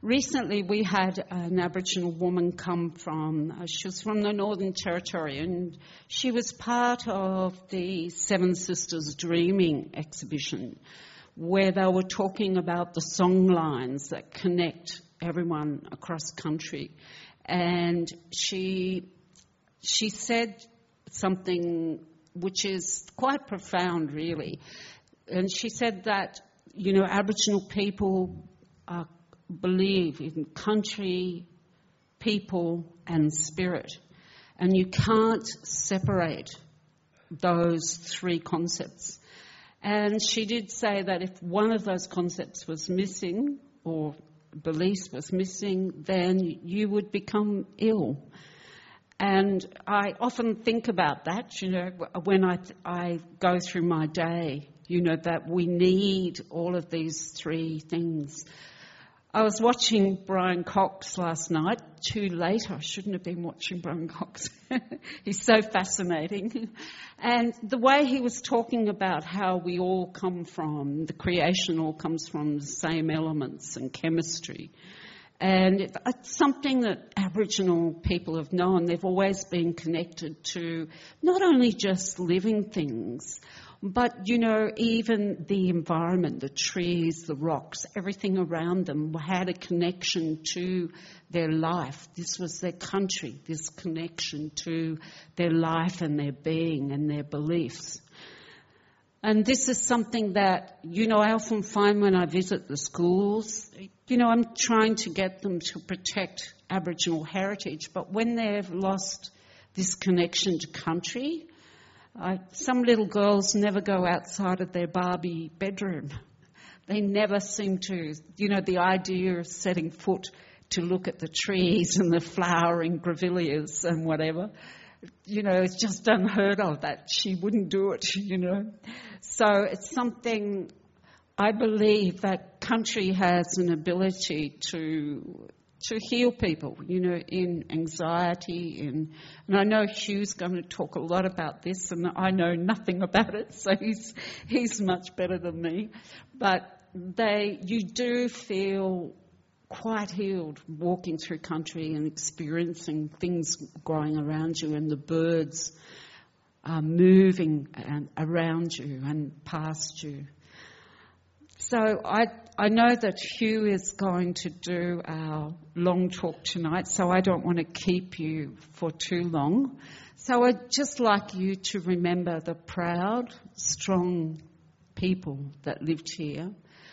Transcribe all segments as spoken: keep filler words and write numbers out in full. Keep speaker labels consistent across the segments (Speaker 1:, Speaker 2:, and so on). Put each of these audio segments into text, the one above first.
Speaker 1: recently we had an Aboriginal woman come from, uh, she was from the Northern Territory, and she was part of the Seven Sisters Dreaming exhibition, where they were talking about the song lines that connect everyone across country. And she she said something which is quite profound, really. And she said that, you know, Aboriginal people uh, believe in country, people and spirit. And you can't separate those three concepts. And she did say that if one of those concepts was missing, or beliefs was missing, then you would become ill. And I often think about that, you know, when I, I go through my day, you know, that we need all of these three things. I was watching Brian Cox last night, too late. I shouldn't have been watching Brian Cox. He's so fascinating. And the way he was talking about how we all come from, the creation all comes from the same elements and chemistry. And it's something that Aboriginal people have known. They've always been connected to not only just living things, but, you know, even the environment, the trees, the rocks, everything around them had a connection to their life. This was their country, this connection to their life and their being and their beliefs. And this is something that, you know, I often find when I visit the schools, you know, I'm trying to get them to protect Aboriginal heritage, but when they've lost this connection to country, I, some little girls never go outside of their Barbie bedroom. They never seem to, you know, the idea of setting foot to look at the trees and the flowering grevilleas and whatever, you know, it's just unheard of that. She wouldn't do it, you know. So it's something, I believe that country has an ability to to heal people, you know, in anxiety. In, and I know Hugh's going to talk a lot about this, and I know nothing about it, so he's he's much better than me. But they, you do feel quite healed walking through country and experiencing things growing around you and the birds uh, moving and around you and past you. So I I know that Hugh is going to do our long talk tonight, so I don't want to keep you for too long. So I'd just like you to remember the proud, strong people that lived here.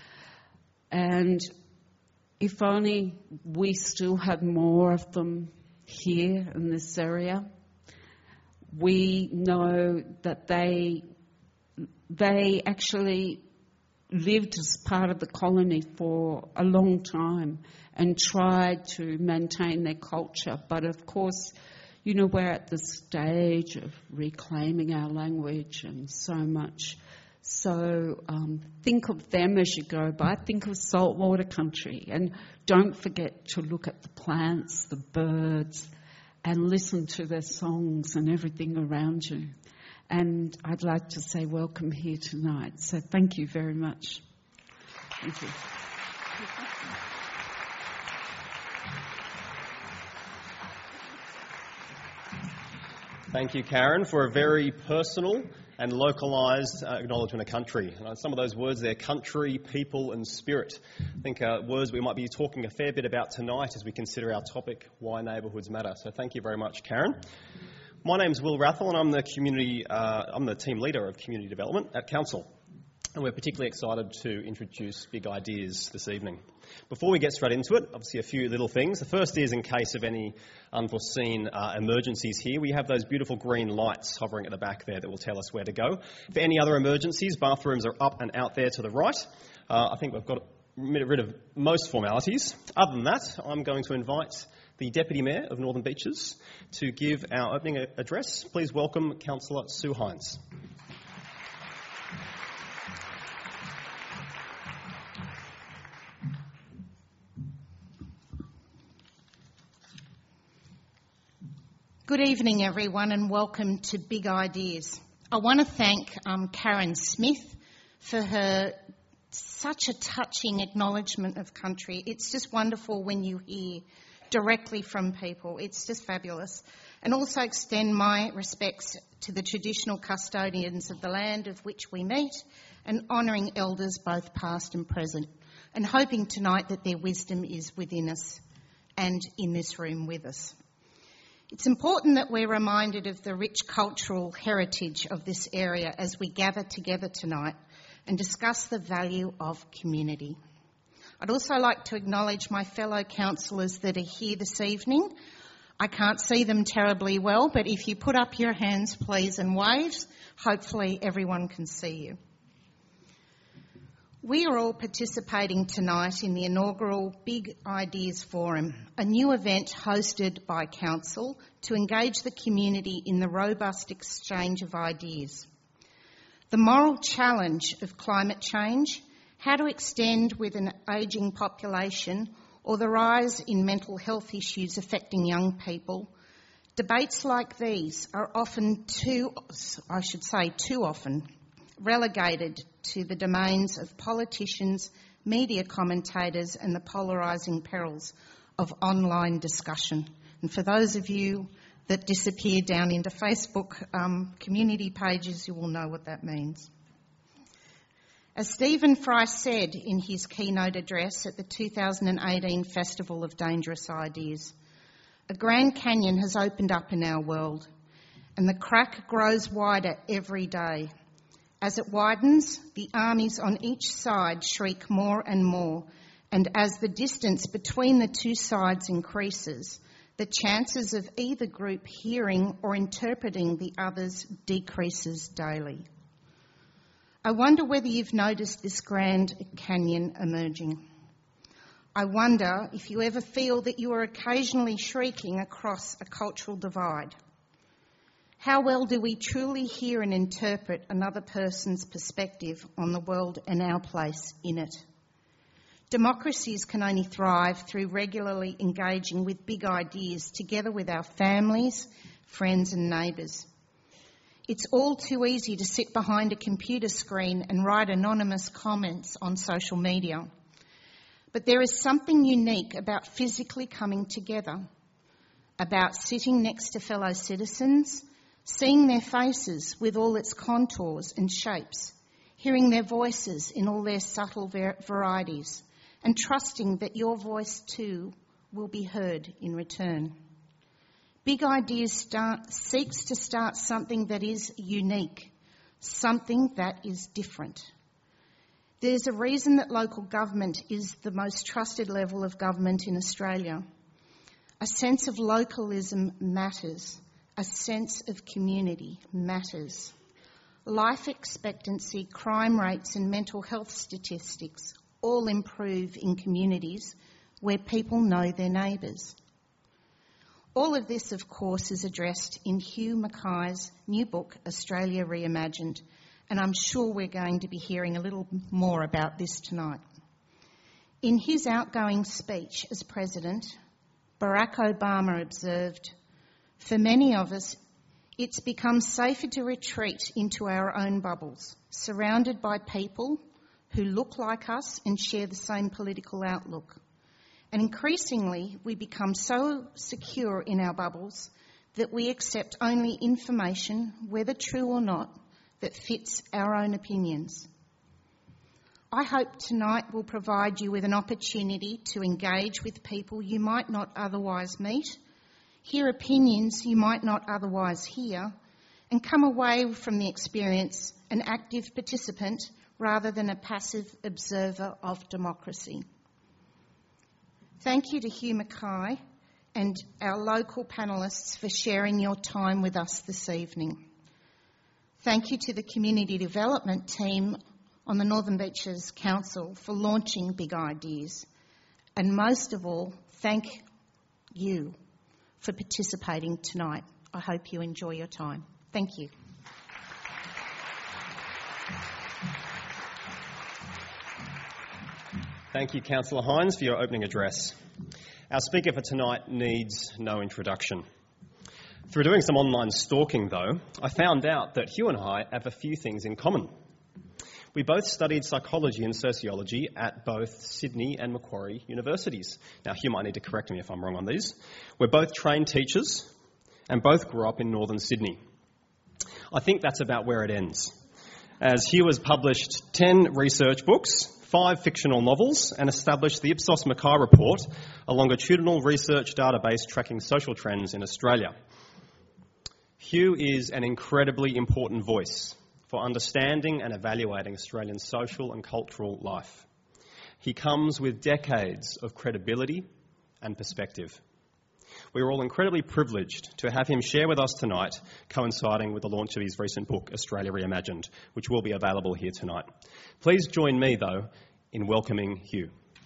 Speaker 1: And if only we still had more of them here in this area. We know that they they actually lived as part of the colony for a long time and tried to maintain their culture. But of course, you know, we're at the stage of reclaiming our language and so much. So um, think of them as you go by. Think of saltwater country, and don't forget to look at the plants, the birds, and listen to their songs and everything around you. And I'd like to say welcome here tonight. So thank you very much. Thank you.
Speaker 2: Thank you, Karen, for a very personal and localised uh, acknowledgement of country. Uh, some of those words there, country, people and spirit, I think uh, words we might be talking a fair bit about tonight as we consider our topic, Why Neighbourhoods Matter. So thank you very much, Karen. My name's Will Rathel, and I'm the community. Uh, I'm the team leader of community development at Council, and we're particularly excited to introduce Big Ideas this evening. Before we get straight into it, obviously a few little things. The first is, in case of any unforeseen uh, emergencies here, we have those beautiful green lights hovering at the back there that will tell us where to go. For any other emergencies, bathrooms are up and out there to the right. Uh, I think we've got rid of most formalities. Other than that, I'm going to invite the Deputy Mayor of Northern Beaches to give our opening address. Please welcome Councillor Sue Hines.
Speaker 3: Good evening, everyone, and welcome to Big Ideas. I want to thank um, Karen Smith for her such a touching acknowledgement of country. It's just wonderful when you hear directly from people. It's just fabulous. And also extend my respects to the traditional custodians of the land of which we meet, and honouring elders both past and present, and hoping tonight that their wisdom is within us and in this room with us. It's important that we're reminded of the rich cultural heritage of this area as we gather together tonight and discuss the value of community. I'd also like to acknowledge my fellow councillors that are here this evening. I can't see them terribly well, but if you put up your hands, please, and wave, hopefully everyone can see you. We are all participating tonight in the inaugural Big Ideas Forum, a new event hosted by Council to engage the community in the robust exchange of ideas. The moral challenge of climate change, how to extend with an ageing population, or the rise in mental health issues affecting young people. Debates like these are often too, I should say too often, relegated to the domains of politicians, media commentators, and the polarising perils of online discussion. And for those of you that disappear down into Facebook um, community pages, you will know what that means. As Stephen Fry said in his keynote address at the two thousand eighteen Festival of Dangerous Ideas, a Grand Canyon has opened up in our world, and the crack grows wider every day. As it widens, the armies on each side shriek more and more, and as the distance between the two sides increases, the chances of either group hearing or interpreting the others decreases daily. I wonder whether you've noticed this Grand Canyon emerging. I wonder if you ever feel that you are occasionally shrieking across a cultural divide. How well do we truly hear and interpret another person's perspective on the world and our place in it? Democracies can only thrive through regularly engaging with big ideas together with our families, friends and neighbours. It's all too easy to sit behind a computer screen and write anonymous comments on social media. But there is something unique about physically coming together, about sitting next to fellow citizens, seeing their faces with all its contours and shapes, hearing their voices in all their subtle var- varieties, and trusting that your voice too will be heard in return. Big Ideas start, seeks to start something that is unique, something that is different. There's a reason that local government is the most trusted level of government in Australia. A sense of localism matters. A sense of community matters. Life expectancy, crime rates and mental health statistics all improve in communities where people know their neighbours. All of this, of course, is addressed in Hugh Mackay's new book, Australia Reimagined, and I'm sure we're going to be hearing a little more about this tonight. In his outgoing speech as President, Barack Obama observed, "For many of us, it's become safer to retreat into our own bubbles, surrounded by people who look like us and share the same political outlook. And increasingly, we become so secure in our bubbles that we accept only information, whether true or not, that fits our own opinions." I hope tonight will provide you with an opportunity to engage with people you might not otherwise meet, hear opinions you might not otherwise hear, and come away from the experience an active participant rather than a passive observer of democracy. Thank you to Hugh Mackay and our local panellists for sharing your time with us this evening. Thank you to the Community Development Team on the Northern Beaches Council for launching Big Ideas. And most of all, thank you for participating tonight. I hope you enjoy your time. Thank you.
Speaker 2: Thank you, Councillor Hines, for your opening address. Our speaker for tonight needs no introduction. Through doing some online stalking, though, I found out that Hugh and I have a few things in common. We both studied psychology and sociology at both Sydney and Macquarie universities. Now, Hugh might need to correct me if I'm wrong on these. We're both trained teachers and both grew up in northern Sydney. I think that's about where it ends, as Hugh has published ten research books, five fictional novels, and established the Ipsos Mackay Report, a longitudinal research database tracking social trends in Australia. Hugh is an incredibly important voice for understanding and evaluating Australian social and cultural life. He comes with decades of credibility and perspective. We are all incredibly privileged to have him share with us tonight, coinciding with the launch of his recent book, Australia Reimagined, which will be available here tonight. Please join me, though, in welcoming Hugh.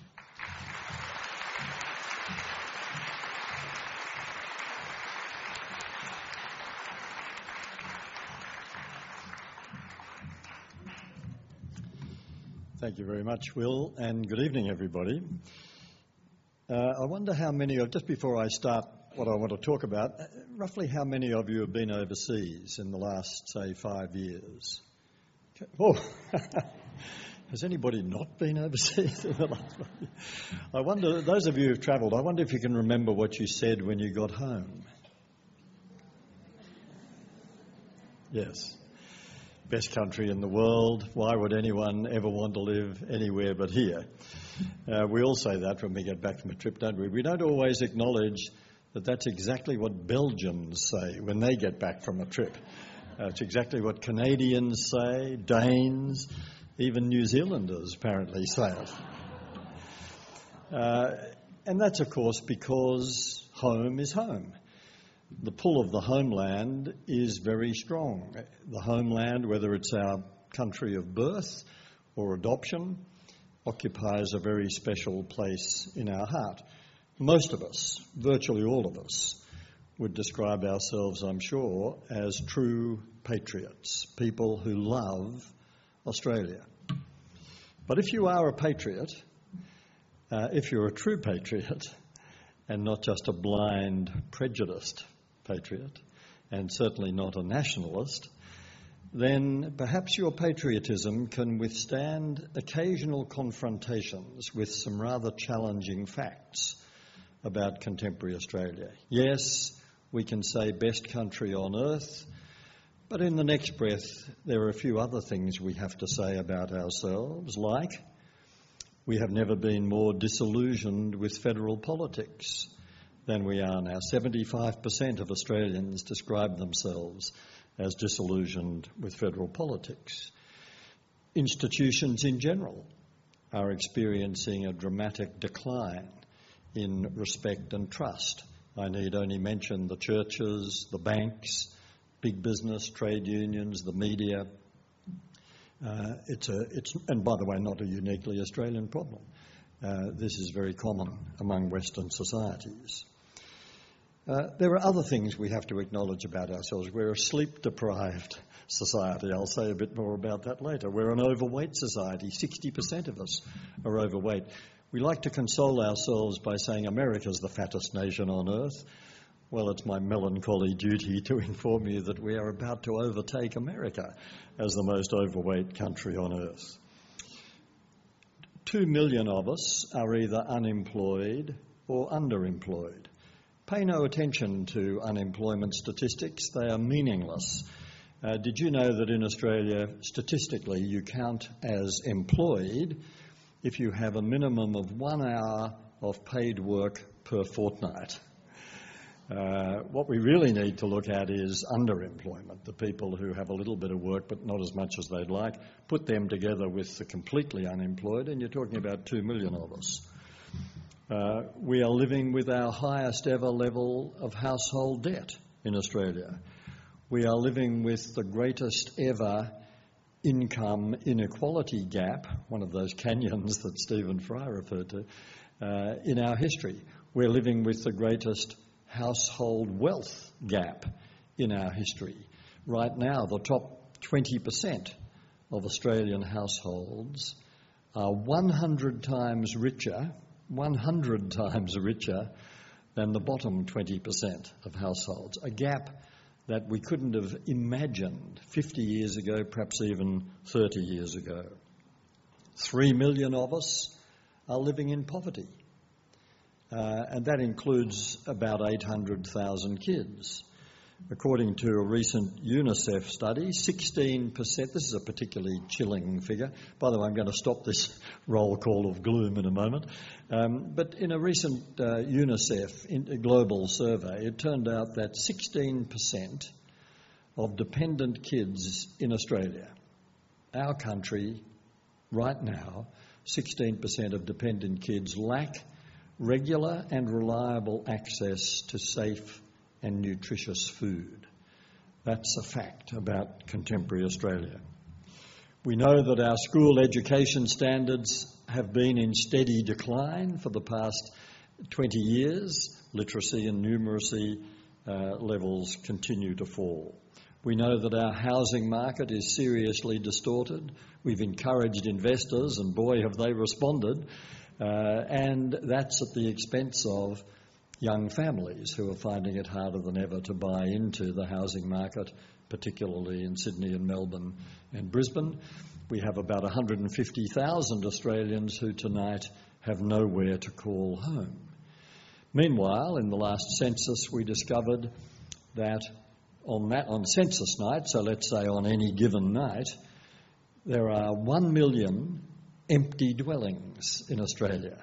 Speaker 4: Thank you very much, Will, and good evening, everybody. Uh, I wonder how many of, just before I start what I want to talk about, roughly how many of you have been overseas in the last, say, five years? Oh, has anybody not been overseas in the last five years? I wonder, those of you who've travelled, I wonder if you can remember what you said when you got home. Yes. Best country in the world. Why would anyone ever want to live anywhere but here? Uh, we all say that when we get back from a trip, don't we? We don't always acknowledge that that's exactly what Belgians say when they get back from a trip. Uh, it's exactly what Canadians say, Danes, even New Zealanders apparently say it. Uh, and that's, of course, because home is home. The pull of the homeland is very strong. The homeland, whether it's our country of birth or adoption, occupies a very special place in our heart. Most of us, virtually all of us, would describe ourselves, I'm sure, as true patriots, people who love Australia. But if you are a patriot, uh, if you're a true patriot, and not just a blind, prejudiced patriot, and certainly not a nationalist, then perhaps your patriotism can withstand occasional confrontations with some rather challenging facts about contemporary Australia. Yes, we can say best country on earth, but in the next breath there are a few other things we have to say about ourselves, like we have never been more disillusioned with federal politics than we are now. seventy-five percent of Australians describe themselves as disillusioned with federal politics. Institutions in general are experiencing a dramatic decline in respect and trust. I need only mention the churches, the banks, big business, trade unions, the media. Uh, it's a, it's, and by the way, not a uniquely Australian problem. Uh, this is very common among Western societies. Uh, there are other things we have to acknowledge about ourselves. We're a sleep-deprived society. I'll say a bit more about that later. We're an overweight society. sixty percent of us are overweight. We like to console ourselves by saying America's the fattest nation on earth. Well, it's my melancholy duty to inform you that we are about to overtake America as the most overweight country on earth. Two million of us are either unemployed or underemployed. Pay no attention to unemployment statistics. They are meaningless. Uh, did you know that in Australia, statistically, you count as employed if you have a minimum of one hour of paid work per fortnight? Uh, what we really need to look at is underemployment, the people who have a little bit of work but not as much as they'd like. Put them together with the completely unemployed and you're talking about two million of us. Uh, we are living with our highest ever level of household debt in Australia. We are living with the greatest ever income inequality gap, one of those canyons that Stephen Fry referred to, uh, in our history. We're living with the greatest household wealth gap in our history. Right now, the top twenty percent of Australian households are one hundred times richer one hundred times richer than the bottom twenty percent of households, a gap that we couldn't have imagined fifty years ago, perhaps even thirty years ago. Three million of us are living in poverty, uh, and that includes about eight hundred thousand kids. According to a recent UNICEF study, sixteen percent, this is a particularly chilling figure. By the way, I'm going to stop this roll call of gloom in a moment. Um, but in a recent uh, UNICEF in- global survey, it turned out that sixteen percent of dependent kids in Australia, our country, right now, sixteen percent of dependent kids lack regular and reliable access to safe and nutritious food. That's a fact about contemporary Australia. We know that our school education standards have been in steady decline for the past twenty years. Literacy and numeracy uh, levels continue to fall. We know that our housing market is seriously distorted. We've encouraged investors, and boy, have they responded. Uh, and that's at the expense of young families who are finding it harder than ever to buy into the housing market, particularly in Sydney and Melbourne and Brisbane. We have about one hundred fifty thousand Australians who tonight have nowhere to call home. Meanwhile, in the last census, we discovered that on that on census night, so let's say on any given night, there are one million empty dwellings in Australia.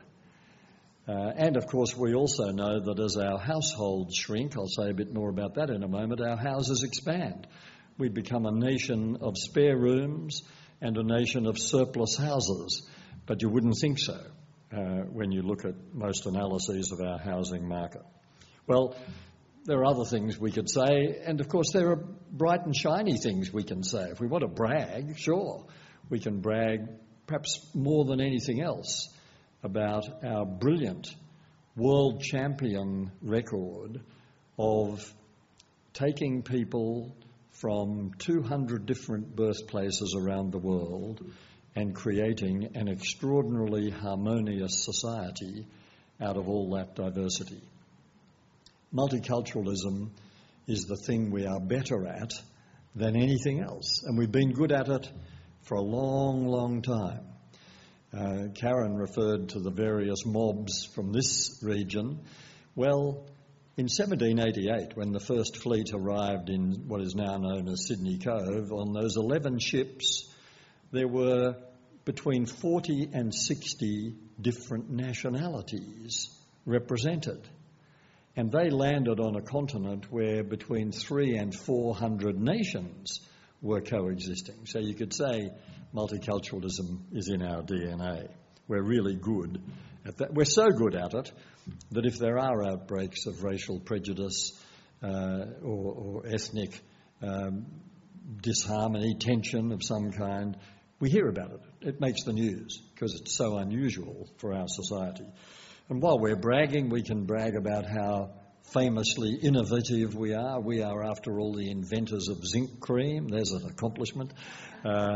Speaker 4: Uh, and of course we also know that as our households shrink, I'll say a bit more about that in a moment, our houses expand. We become a nation of spare rooms and a nation of surplus houses, but you wouldn't think so uh, when you look at most analyses of our housing market. Well, there are other things we could say, and of course there are bright and shiny things we can say. If we want to brag, sure, we can brag perhaps more than anything else about our brilliant world champion record of taking people from two hundred different birthplaces around the world and creating an extraordinarily harmonious society out of all that diversity. Multiculturalism is the thing we are better at than anything else, and we've been good at it for a long, long time. Uh, Karen referred to the various mobs from this region. Well, in seventeen eighty-eight, when the first fleet arrived in what is now known as Sydney Cove, on those eleven ships, there were between forty and sixty different nationalities represented. And they landed on a continent where between three and four hundred nations were coexisting. So you could say multiculturalism is in our D N A. We're really good at that. We're so good at it that if there are outbreaks of racial prejudice uh, or, or ethnic um, disharmony, tension of some kind, we hear about it. It makes the news because it's so unusual for our society. And while we're bragging, we can brag about how famously innovative we are. We are, after all, the inventors of zinc cream. There's an accomplishment. Uh,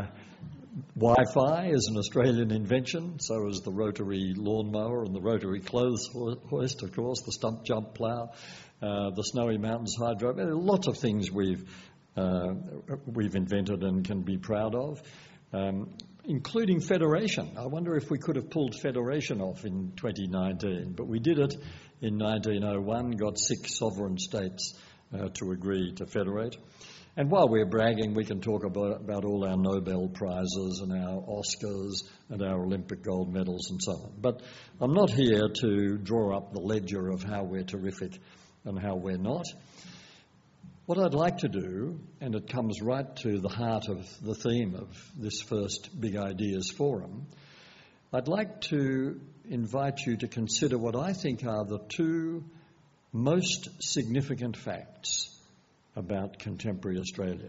Speaker 4: Wi-Fi is an Australian invention, so is the rotary lawnmower and the rotary clothes hoist, of course, the stump jump plough, uh, the Snowy Mountains hydro. There are lots of things we've uh, we've invented and can be proud of, um, including federation. I wonder if we could have pulled federation off in twenty nineteen, but we did it in nineteen oh one, got six sovereign states uh, to agree to federate. And while we're bragging, we can talk about, about all our Nobel Prizes and our Oscars and our Olympic gold medals and so on. But I'm not here to draw up the ledger of how we're terrific and how we're not. What I'd like to do, and it comes right to the heart of the theme of this first Big Ideas Forum, I'd like to invite you to consider what I think are the two most significant facts about contemporary Australia.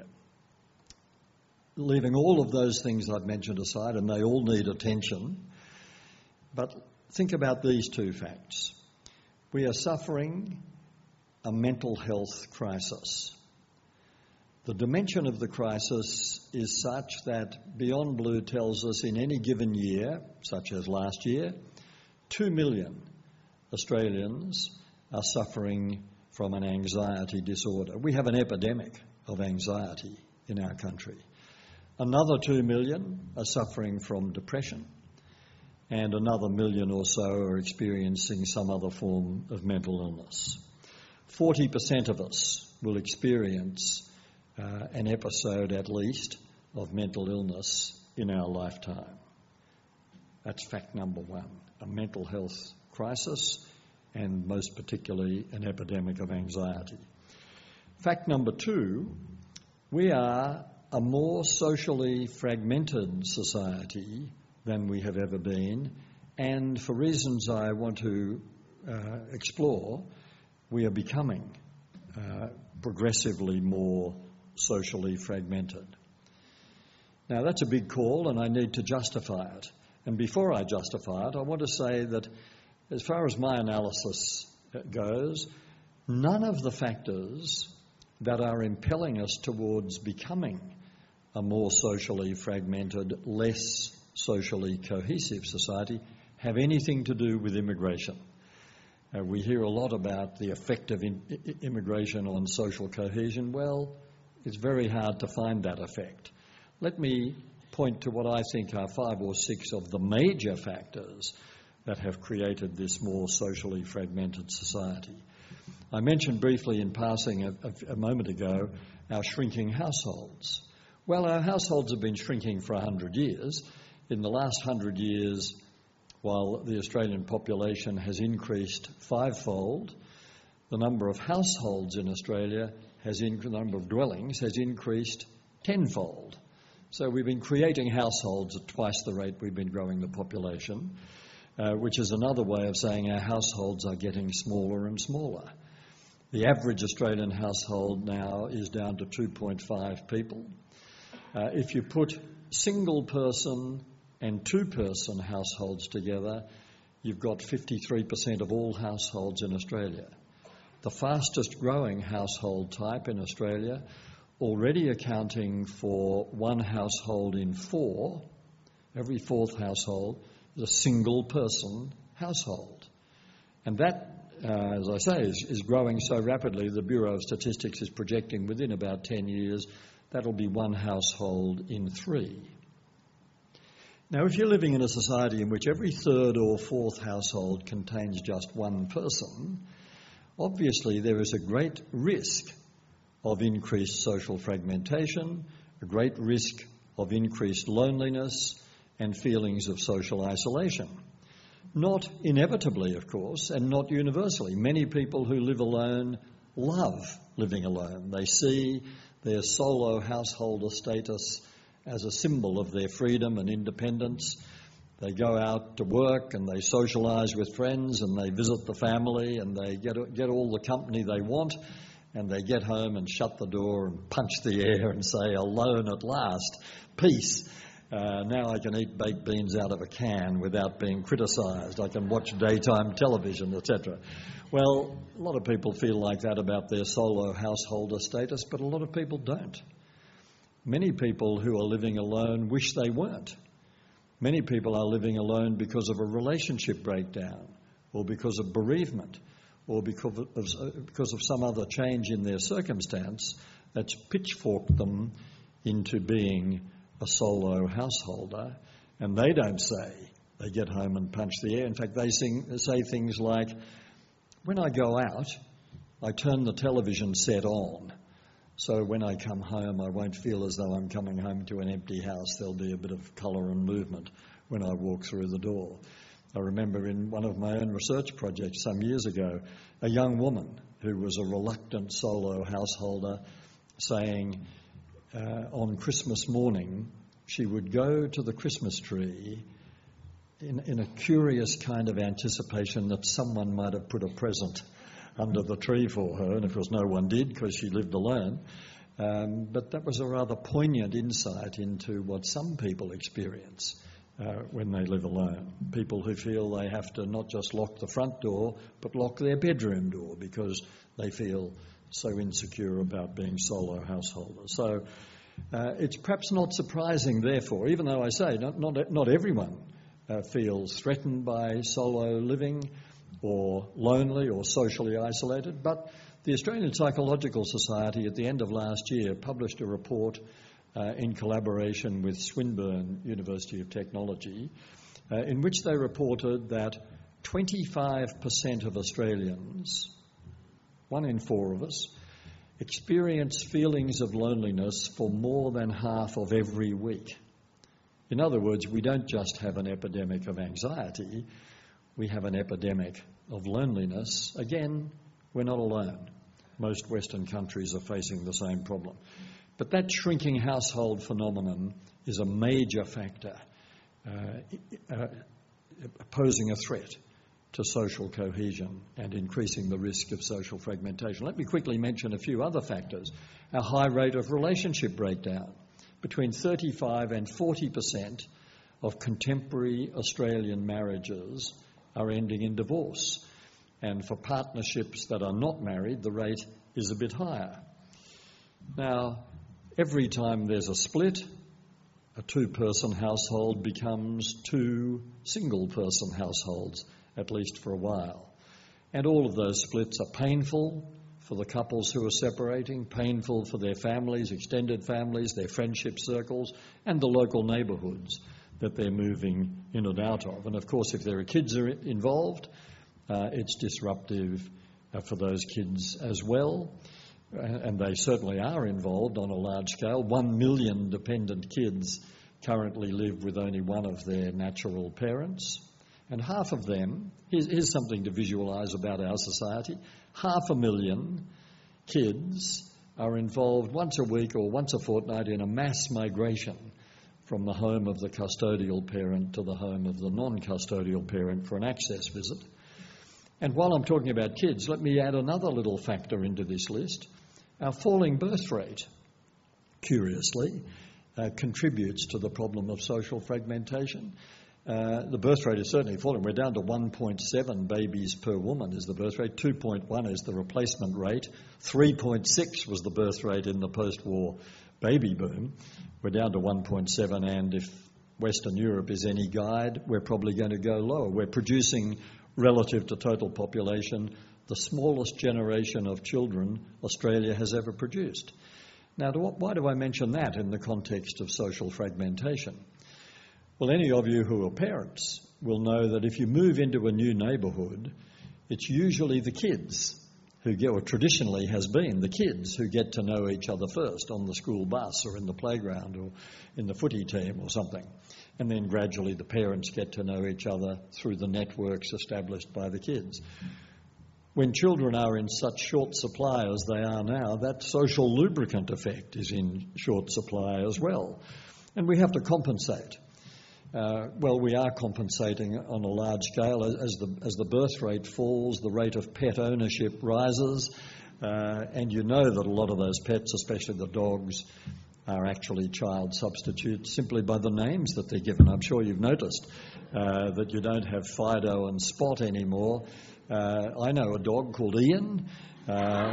Speaker 4: Leaving all of those things I've mentioned aside, and they all need attention, but think about these two facts. We are suffering a mental health crisis. The dimension of the crisis is such that Beyond Blue tells us in any given year, such as last year, two million Australians are suffering from an anxiety disorder. We have an epidemic of anxiety in our country. Another two million are suffering from depression, and another million or so are experiencing some other form of mental illness. forty percent of us will experience uh, an episode at least of mental illness in our lifetime. That's fact number one, a mental health crisis, and most particularly an epidemic of anxiety. Fact number two, we are a more socially fragmented society than we have ever been, and for reasons I want to uh, explore, we are becoming uh, progressively more socially fragmented. Now that's a big call, and I need to justify it. And before I justify it, I want to say that as far as my analysis goes, none of the factors that are impelling us towards becoming a more socially fragmented, less socially cohesive society have anything to do with immigration. Uh, we hear a lot about the effect of in- immigration on social cohesion. Well, it's very hard to find that effect. Let me point to what I think are five or six of the major factors that have created this more socially fragmented society. I mentioned briefly in passing a, a, a moment ago our shrinking households. Well, our households have been shrinking for one hundred years. In the last one hundred years, while the Australian population has increased fivefold, the number of households in Australia has in, the number of dwellings has increased tenfold. So we've been creating households at twice the rate we've been growing the population, uh, which is another way of saying our households are getting smaller and smaller. The average Australian household now is down to two point five people. Uh, if you put single person and two-person households together, you've got fifty-three percent of all households in Australia. The fastest growing household type in Australia, already accounting for one household in four, every fourth household is a single-person household. And that, uh, as I say, is, is growing so rapidly, the Bureau of Statistics is projecting within about ten years that'll be one household in three. Now, if you're living in a society in which every third or fourth household contains just one person, obviously there is a great risk of increased social fragmentation, a great risk of increased loneliness and feelings of social isolation. Not inevitably, of course, and not universally. Many people who live alone love living alone. They see their solo householder status as a symbol of their freedom and independence. They go out to work and they socialise with friends and they visit the family and they get get all the company they want, and they get home and shut the door and punch the air and say, alone at last, peace. Uh, now I can eat baked beans out of a can without being criticised. I can watch daytime television, et cetera. Well, a lot of people feel like that about their solo householder status, but a lot of people don't. Many people who are living alone wish they weren't. Many people are living alone because of a relationship breakdown, or because of bereavement, or because of, because of some other change in their circumstance that's pitchforked them into being a solo householder. And they don't say they get home and punch the air. In fact, they sing, say things like, when I go out, I turn the television set on. So when I come home, I won't feel as though I'm coming home to an empty house. There'll be a bit of colour and movement when I walk through the door. I remember in one of my own research projects some years ago, a young woman who was a reluctant solo householder saying uh, on Christmas morning she would go to the Christmas tree in, in a curious kind of anticipation that someone might have put a present under the tree for her, and of course no one did because she lived alone. Um, but that was a rather poignant insight into what some people experience uh, when they live alone. People who feel they have to not just lock the front door, but lock their bedroom door because they feel so insecure about being solo householders. So uh, it's perhaps not surprising, therefore, even though I say not, not, not everyone uh, feels threatened by solo living, or lonely or socially isolated. But the Australian Psychological Society at the end of last year published a report uh, in collaboration with Swinburne University of Technology uh, in which they reported that twenty-five percent of Australians, one in four of us, experience feelings of loneliness for more than half of every week. In other words, we don't just have an epidemic of anxiety, we have an epidemic of loneliness. Again, we're not alone. Most Western countries are facing the same problem. But that shrinking household phenomenon is a major factor uh, uh, posing a threat to social cohesion and increasing the risk of social fragmentation. Let me quickly mention a few other factors. Our high rate of relationship breakdown. Between thirty-five and forty percent of contemporary Australian marriages are ending in divorce. And for partnerships that are not married, the rate is a bit higher. Now, every time there's a split, a two-person household becomes two single-person households, at least for a while. And all of those splits are painful for the couples who are separating, painful for their families, extended families, their friendship circles, and the local neighbourhoods that they're moving in and out of. And of course, if there are kids are involved, uh, it's disruptive uh, for those kids as well. Uh, and they certainly are involved on a large scale. One million dependent kids currently live with only one of their natural parents. And half of them, here's, here's something to visualise about our society, half a million kids are involved once a week or once a fortnight in a mass migration from the home of the custodial parent to the home of the non-custodial parent for an access visit. And while I'm talking about kids, let me add another little factor into this list. Our falling birth rate, curiously, uh, contributes to the problem of social fragmentation. Uh, the birth rate is certainly falling. We're down to one point seven babies per woman is the birth rate. two point one is the replacement rate. three point six was the birth rate in the post-war baby boom. We're down to one point seven, and if Western Europe is any guide, we're probably going to go lower. We're producing, relative to total population, the smallest generation of children Australia has ever produced. Now, do, why do I mention that in the context of social fragmentation? Well, any of you who are parents will know that if you move into a new neighbourhood, it's usually the kids who get, or traditionally has been, the kids who get to know each other first on the school bus or in the playground or in the footy team or something. And then gradually the parents get to know each other through the networks established by the kids. When children are in such short supply as they are now, that social lubricant effect is in short supply as well. And we have to compensate. Uh, well, we are compensating on a large scale. As, as the as the birth rate falls, the rate of pet ownership rises, uh, and you know that a lot of those pets, especially the dogs, are actually child substitutes simply by the names that they're given. I'm sure you've noticed uh, that you don't have Fido and Spot anymore. Uh, I know a dog called Ian. Uh,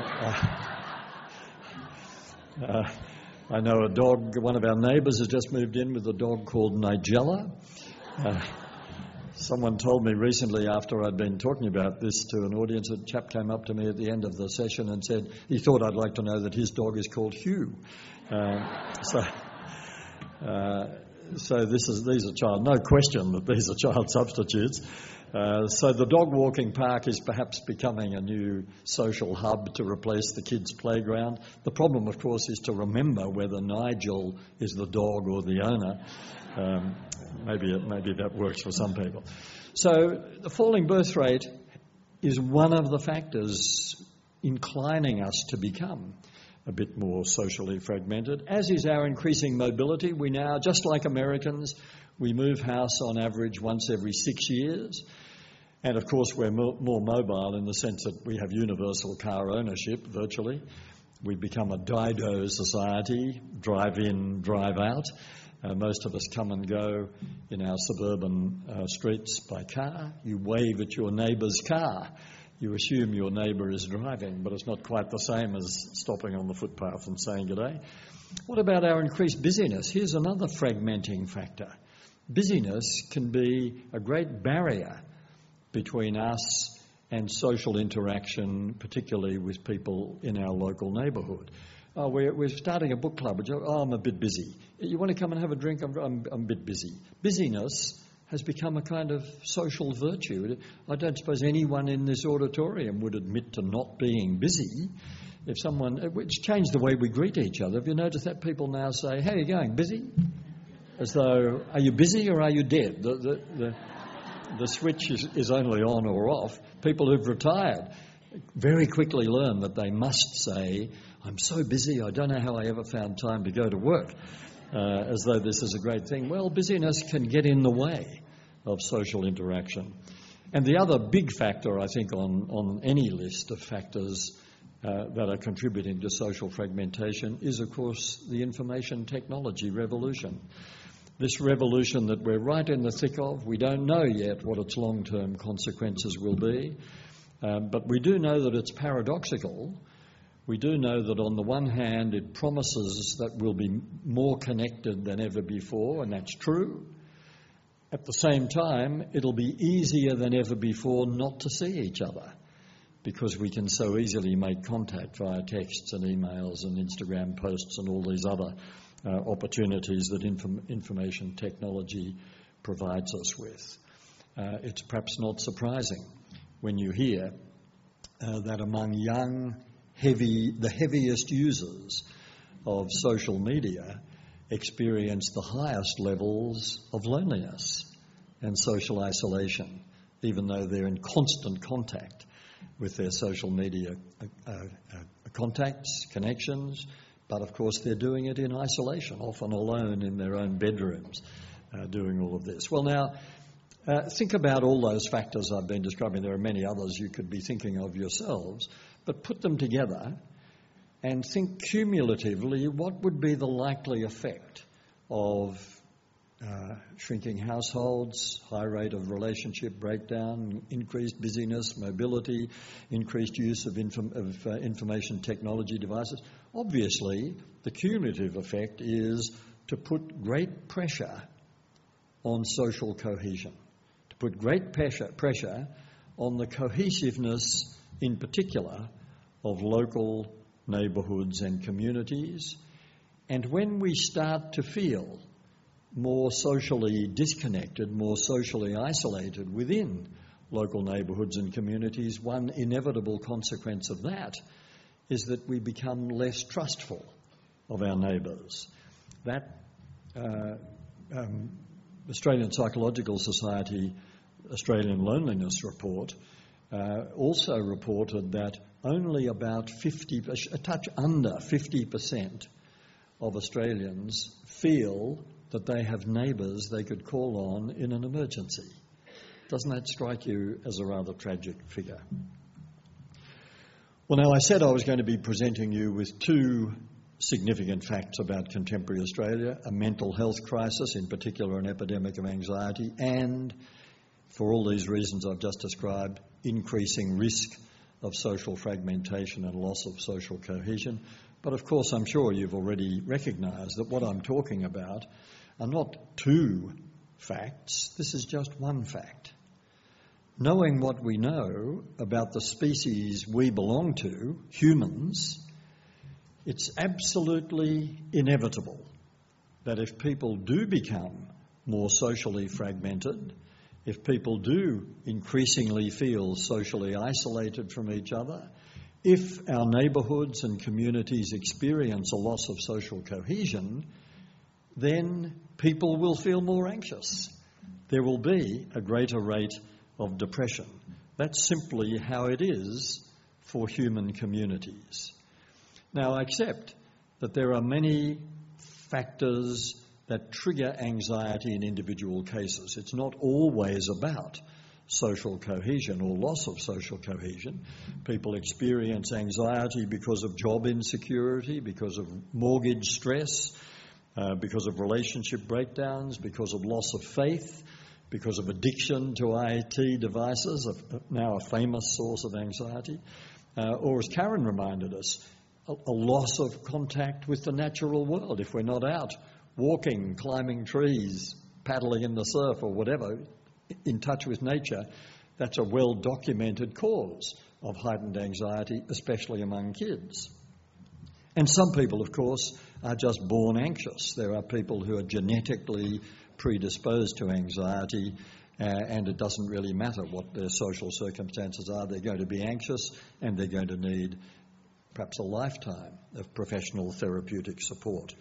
Speaker 4: uh, I know a dog, one of our neighbours has just moved in with a dog called Nigella. Uh, someone told me recently after I'd been talking about this to an audience, a chap came up to me at the end of the session and said he thought I'd like to know that his dog is called Hugh. Uh, so uh, so this is these are child, no question that these are child substitutes. Uh, so the dog walking park is perhaps becoming a new social hub to replace the kids' playground. The problem, of course, is to remember whether Nigel is the dog or the owner. Um, maybe it, maybe that works for some people. So the falling birth rate is one of the factors inclining us to become a bit more socially fragmented, as is our increasing mobility. We now, just like Americans, we move house on average once every six years. And of course, we're more, more mobile in the sense that we have universal car ownership virtually. We've become a Dido society, drive in, drive out. Uh, most of us come and go in our suburban uh, streets by car. You wave at your neighbour's car. You assume your neighbour is driving, but it's not quite the same as stopping on the footpath and saying good day. What about our increased busyness? Here's another fragmenting factor. Busyness can be a great barrier between us and social interaction, particularly with people in our local neighbourhood. Oh, we're, we're starting a book club. Oh, I'm a bit busy. You want to come and have a drink? I'm, I'm, I'm a bit busy. Busyness has become a kind of social virtue. I don't suppose anyone in this auditorium would admit to not being busy. If someone, it's changed the way we greet each other. Have you noticed that people now say, "How are you going? Busy?" As though, are you busy or are you dead? The, the, the, the switch is, is only on or off. People who've retired very quickly learn that they must say, "I'm so busy, I don't know how I ever found time to go to work," uh, as though this is a great thing. Well, busyness can get in the way of social interaction. And the other big factor, I think, on, on any list of factors uh, that are contributing to social fragmentation is, of course, the information technology revolution. This revolution that we're right in the thick of, we don't know yet what its long-term consequences will be, um, but we do know that it's paradoxical. We do know that on the one hand it promises that we'll be more connected than ever before, and that's true. At the same time, it'll be easier than ever before not to see each other because we can so easily make contact via texts and emails and Instagram posts and all these other uh, opportunities that inform- information technology provides us with. Uh, it's perhaps not surprising when you hear uh, that among young, heavy, the heaviest users of social media experience the highest levels of loneliness and social isolation, even though they're in constant contact with their social media uh, uh, contacts, connections, but of course they're doing it in isolation, often alone in their own bedrooms, uh, doing all of this. Well, now, uh, think about all those factors I've been describing. There are many others you could be thinking of yourselves, but put them together and think cumulatively what would be the likely effect of uh, shrinking households, high rate of relationship breakdown, increased busyness, mobility, increased use of, inform- of uh, information technology devices. Obviously, the cumulative effect is to put great pressure on social cohesion, to put great pressure, pressure on the cohesiveness, in particular, of local neighbourhoods and communities. And when we start to feel more socially disconnected, more socially isolated within local neighbourhoods and communities, one inevitable consequence of that is that we become less trustful of our neighbours. That uh, um, Australian Psychological Society Australian Loneliness Report uh, also reported that only about fifty, a touch under fifty percent of Australians feel that they have neighbours they could call on in an emergency. Doesn't that strike you as a rather tragic figure? Well, now, I said I was going to be presenting you with two significant facts about contemporary Australia: a mental health crisis, in particular an epidemic of anxiety, and, for all these reasons I've just described, increasing risk of social fragmentation and loss of social cohesion. But of course, I'm sure you've already recognised that what I'm talking about are not two facts. This is just one fact. Knowing what we know about the species we belong to, humans, it's absolutely inevitable that if people do become more socially fragmented, if people do increasingly feel socially isolated from each other, if our neighbourhoods and communities experience a loss of social cohesion, then people will feel more anxious. There will be a greater rate of depression. That's simply how it is for human communities. Now, I accept that there are many factors that trigger anxiety in individual cases. It's not always about social cohesion or loss of social cohesion. People experience anxiety because of job insecurity, because of mortgage stress, uh, because of relationship breakdowns, because of loss of faith, because of addiction to I T devices, now a famous source of anxiety, uh, or as Karen reminded us, a, a loss of contact with the natural world. If we're not out walking, climbing trees, paddling in the surf or whatever, in touch with nature, That's a well-documented cause of heightened anxiety, especially among kids. And some people, of course, are just born anxious. There are people who are genetically predisposed to anxiety, uh, and it doesn't really matter what their social circumstances are. They're going to be anxious, and they're going to need perhaps a lifetime of professional therapeutic support.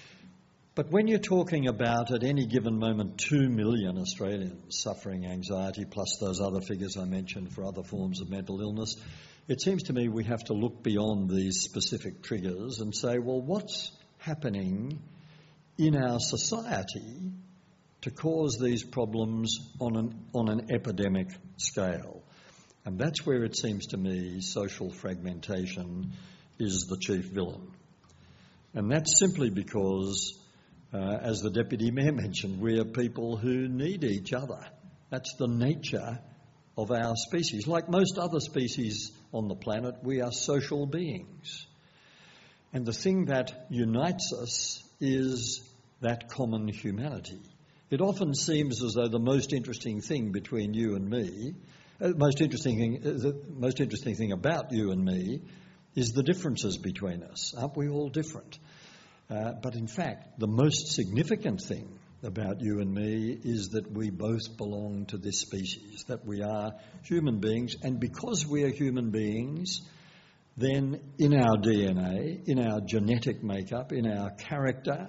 Speaker 4: But when you're talking about, at any given moment, two million Australians suffering anxiety, plus those other figures I mentioned for other forms of mental illness, it seems to me we have to look beyond these specific triggers and say, well, what's happening in our society to cause these problems on an, on an epidemic scale? And that's where it seems to me social fragmentation is the chief villain. And that's simply because, uh, as the Deputy Mayor mentioned, we are people who need each other. That's the nature of our species. Like most other species on the planet, we are social beings. And the thing that unites us is that common humanity. It often seems as though the most interesting thing between you and me, the most interesting thing, the most interesting thing about you and me is the differences between us. Aren't we all different? Uh, but in fact, the most significant thing about you and me is that we both belong to this species, that we are human beings, and because we are human beings, then in our D N A, in our genetic makeup, in our character,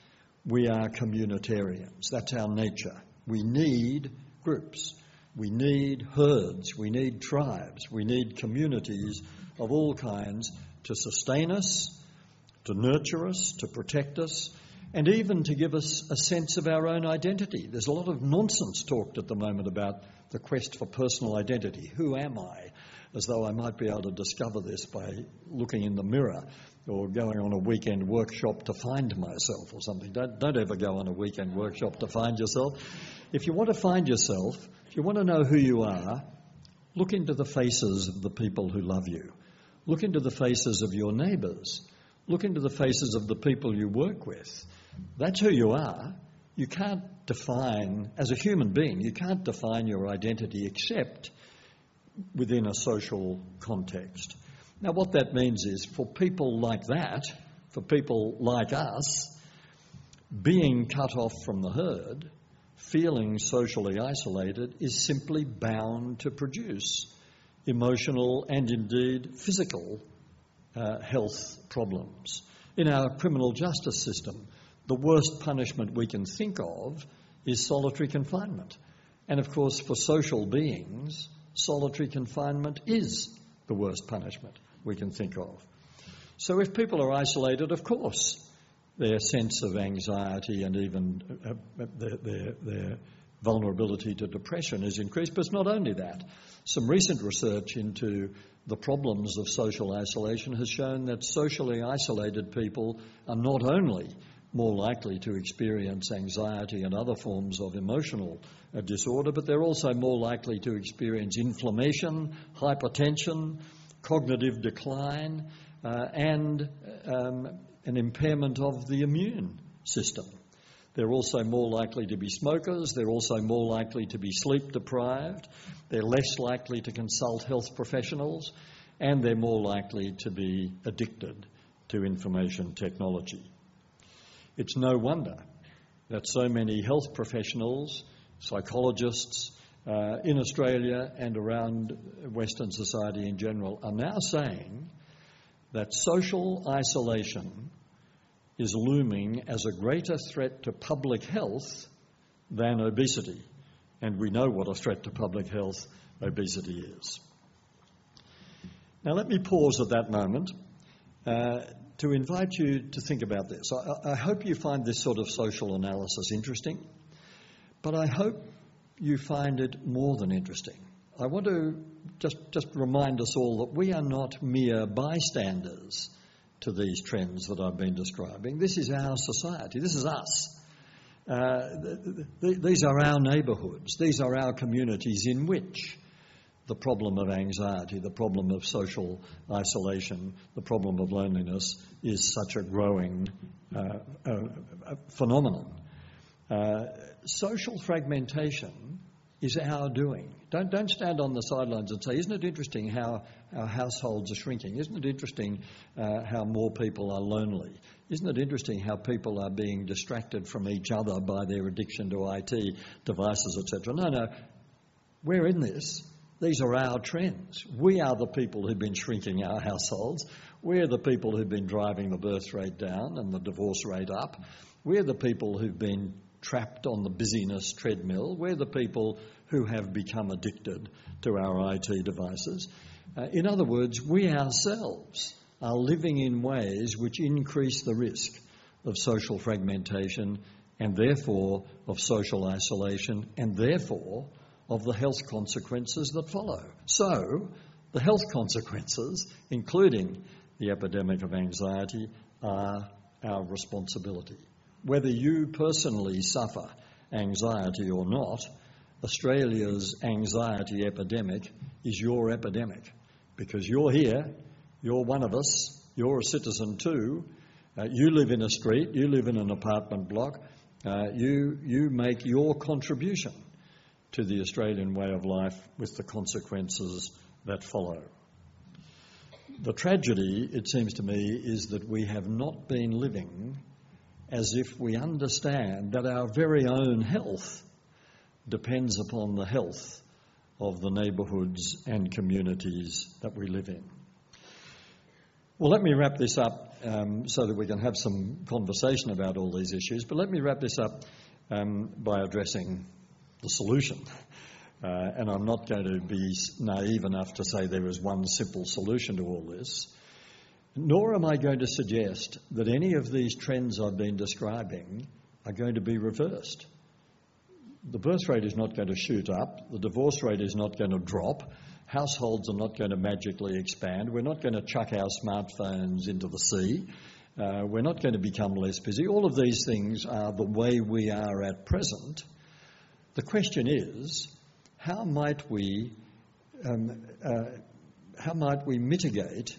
Speaker 4: we are communitarians. That's our nature. We need groups. We need herds. We need tribes. We need communities of all kinds to sustain us, to nurture us, to protect us, and even to give us a sense of our own identity. There's a lot of nonsense talked at the moment about the quest for personal identity. Who am I? As though I might be able to discover this by looking in the mirror or going on a weekend workshop to find myself or something. Don't, don't ever go on a weekend workshop to find yourself. If you want to find yourself, if you want to know who you are, look into the faces of the people who love you. Look into the faces of your neighbours. Look into the faces of the people you work with. That's who you are. You can't define, as a human being, you can't define your identity except within a social context. Now, what that means is for people like that, for people like us, being cut off from the herd, feeling socially isolated, is simply bound to produce emotional and indeed physical uh, health problems. In our criminal justice system, the worst punishment we can think of is solitary confinement. And of course, for social beings, solitary confinement is the worst punishment we can think of. So if people are isolated, of course, their sense of anxiety and even uh, their, their, their vulnerability to depression is increased. But it's not only that. Some recent research into the problems of social isolation has shown that socially isolated people are not only more likely to experience anxiety and other forms of emotional uh, disorder, but they're also more likely to experience inflammation, hypertension, cognitive decline, uh, and um, an impairment of the immune system. They're also more likely to be smokers. They're also more likely to be sleep deprived. They're less likely to consult health professionals, and they're more likely to be addicted to information technology. It's no wonder that so many health professionals, psychologists uh, in Australia and around Western society in general are now saying that social isolation is looming as a greater threat to public health than obesity. And we know what a threat to public health obesity is. Now let me pause at that moment uh, to invite you to think about this. I, I hope you find this sort of social analysis interesting, but I hope you find it more than interesting. I want to just, just remind us all that we are not mere bystanders to these trends that I've been describing. This is our society. This is us. Uh, th- th- these are our neighbourhoods. These are our communities in which the problem of anxiety, the problem of social isolation, the problem of loneliness is such a growing uh, uh, phenomenon. Uh, social fragmentation is our doing. Don't, don't stand on the sidelines and say, isn't it interesting how our households are shrinking? Isn't it interesting uh, how more people are lonely? Isn't it interesting how people are being distracted from each other by their addiction to I T devices, et cetera? No, no, we're in this. These are our trends. We are the people who've been shrinking our households. We're the people who've been driving the birth rate down and the divorce rate up. We're the people who've been trapped on the busyness treadmill. We're the people who have become addicted to our I T devices. Uh, in other words, we ourselves are living in ways which increase the risk of social fragmentation and therefore of social isolation and therefore of the health consequences that follow. So, the health consequences, including the epidemic of anxiety, are our responsibility. Whether you personally suffer anxiety or not, Australia's anxiety epidemic is your epidemic because you're here, you're one of us, you're a citizen too, uh, you live in a street, you live in an apartment block, uh, you, you make your contribution to the Australian way of life with the consequences that follow. The tragedy, it seems to me, is that we have not been living as if we understand that our very own health depends upon the health of the neighbourhoods and communities that we live in. Well, let me wrap this up um, so that we can have some conversation about all these issues, but let me wrap this up um, by addressing the solution. Uh, and I'm not going to be naive enough to say there is one simple solution to all this. Nor am I going to suggest that any of these trends I've been describing are going to be reversed. The birth rate is not going to shoot up. The divorce rate is not going to drop. Households are not going to magically expand. We're not going to chuck our smartphones into the sea. Uh, we're not going to become less busy. All of these things are the way we are at present. The question is, how might we, um, uh, how might we mitigate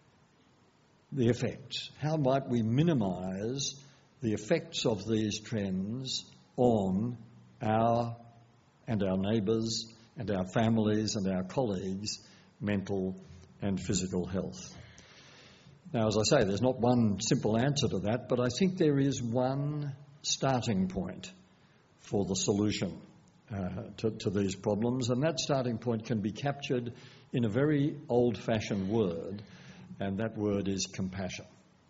Speaker 4: the effects? How might we minimise the effects of these trends on our and our neighbours and our families and our colleagues' mental and physical health? Now, as I say, there's not one simple answer to that, but I think there is one starting point for the solution uh, to, to these problems, and that starting point can be captured in a very old-fashioned word, and that word is compassion.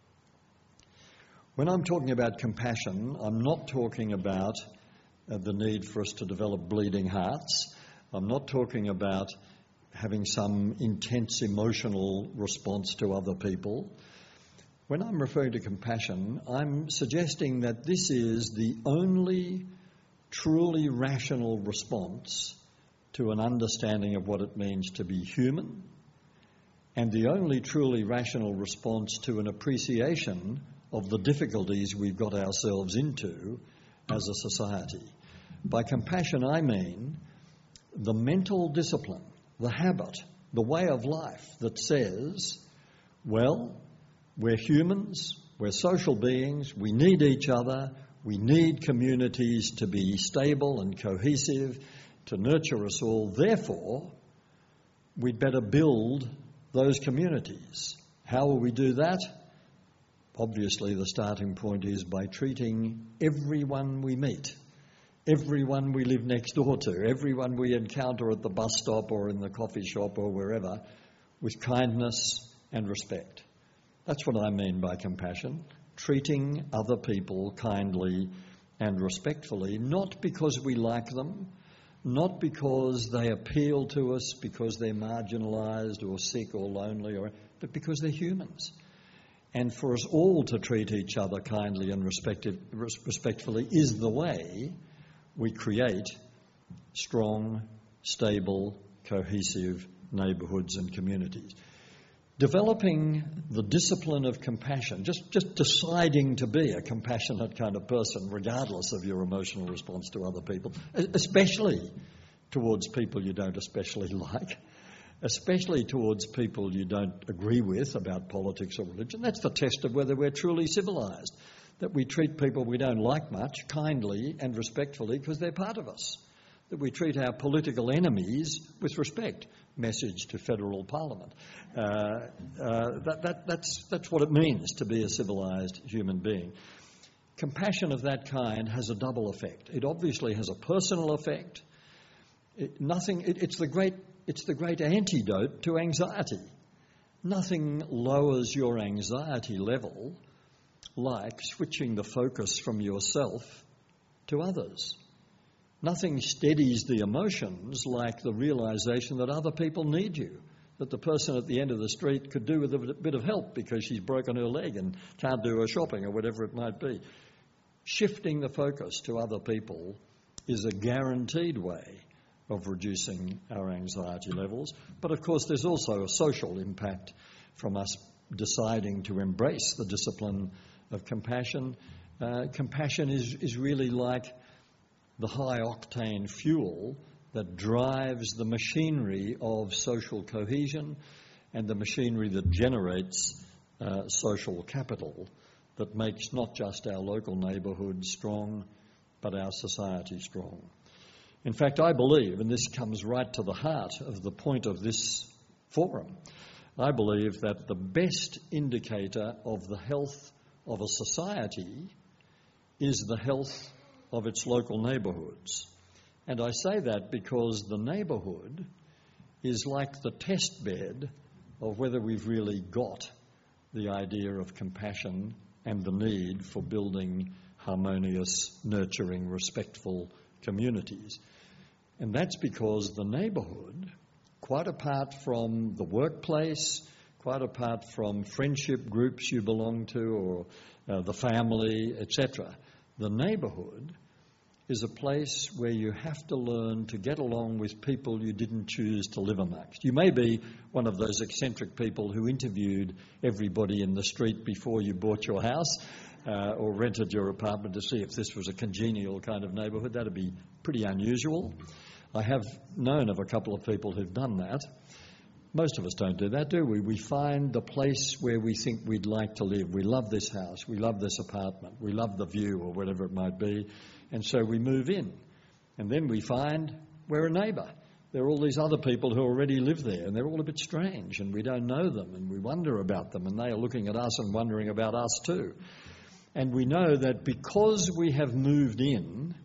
Speaker 4: When I'm talking about compassion, I'm not talking about uh, the need for us to develop bleeding hearts. I'm not talking about having some intense emotional response to other people. When I'm referring to compassion, I'm suggesting that this is the only truly rational response to an understanding of what it means to be human, and the only truly rational response to an appreciation of the difficulties we've got ourselves into as a society. By compassion, I mean the mental discipline, the habit, the way of life that says, well, we're humans, we're social beings, we need each other, we need communities to be stable and cohesive, to nurture us all. Therefore, we'd better build those communities. How will we do that? Obviously, the starting point is by treating everyone we meet, everyone we live next door to, everyone we encounter at the bus stop or in the coffee shop or wherever, with kindness and respect. That's what I mean by compassion, treating other people kindly and respectfully, not because we like them, not because they appeal to us, because they're marginalised or sick or lonely, or, but because they're humans. And for us all to treat each other kindly and respectfully is the way we create strong, stable, cohesive neighbourhoods and communities. Developing the discipline of compassion, just, just deciding to be a compassionate kind of person, regardless of your emotional response to other people, especially towards people you don't especially like, especially towards people you don't agree with about politics or religion. That's the test of whether we're truly civilised, that we treat people we don't like much kindly and respectfully because they're part of us. that we treat our political enemies with respect. Message to federal parliament. Uh, uh, that, that, that's, that's what it means to be a civilised human being. Compassion of that kind has a double effect. It obviously has a personal effect. It, nothing. It, it's the great. It's the great antidote to anxiety. Nothing lowers your anxiety level like switching the focus from yourself to others. Nothing steadies the emotions like the realisation that other people need you, that the person at the end of the street could do with a bit of help because she's broken her leg and can't do her shopping or whatever it might be. Shifting the focus to other people is a guaranteed way of reducing our anxiety levels. But of course there's also a social impact from us deciding to embrace the discipline of compassion. Uh, compassion is, is really like the high-octane fuel that drives the machinery of social cohesion and the machinery that generates uh, social capital that makes not just our local neighbourhood strong, but our society strong. In fact, I believe, and this comes right to the heart of the point of this forum, I believe that the best indicator of the health of a society is the health of its local neighbourhoods. And I say that because the neighbourhood is like the test bed of whether we've really got the idea of compassion and the need for building harmonious, nurturing, respectful communities. And that's because the neighbourhood, quite apart from the workplace, quite apart from friendship groups you belong to or uh, the family, et cetera, the neighbourhood is a place where you have to learn to get along with people you didn't choose to live amongst. You may be one of those eccentric people who interviewed everybody in the street before you bought your house uh, or rented your apartment to see if this was a congenial kind of neighbourhood. That'd be pretty unusual. I have known of a couple of people who've done that. Most of us don't do that, do we? We find the place where we think we'd like to live. We love this house, we love this apartment, we love the view or whatever it might be, and so we move in. And then we find we're a neighbour. There are all these other people who already live there, and they're all a bit strange, and we don't know them, and we wonder about them, and they are looking at us and wondering about us too. And we know that because we have moved in,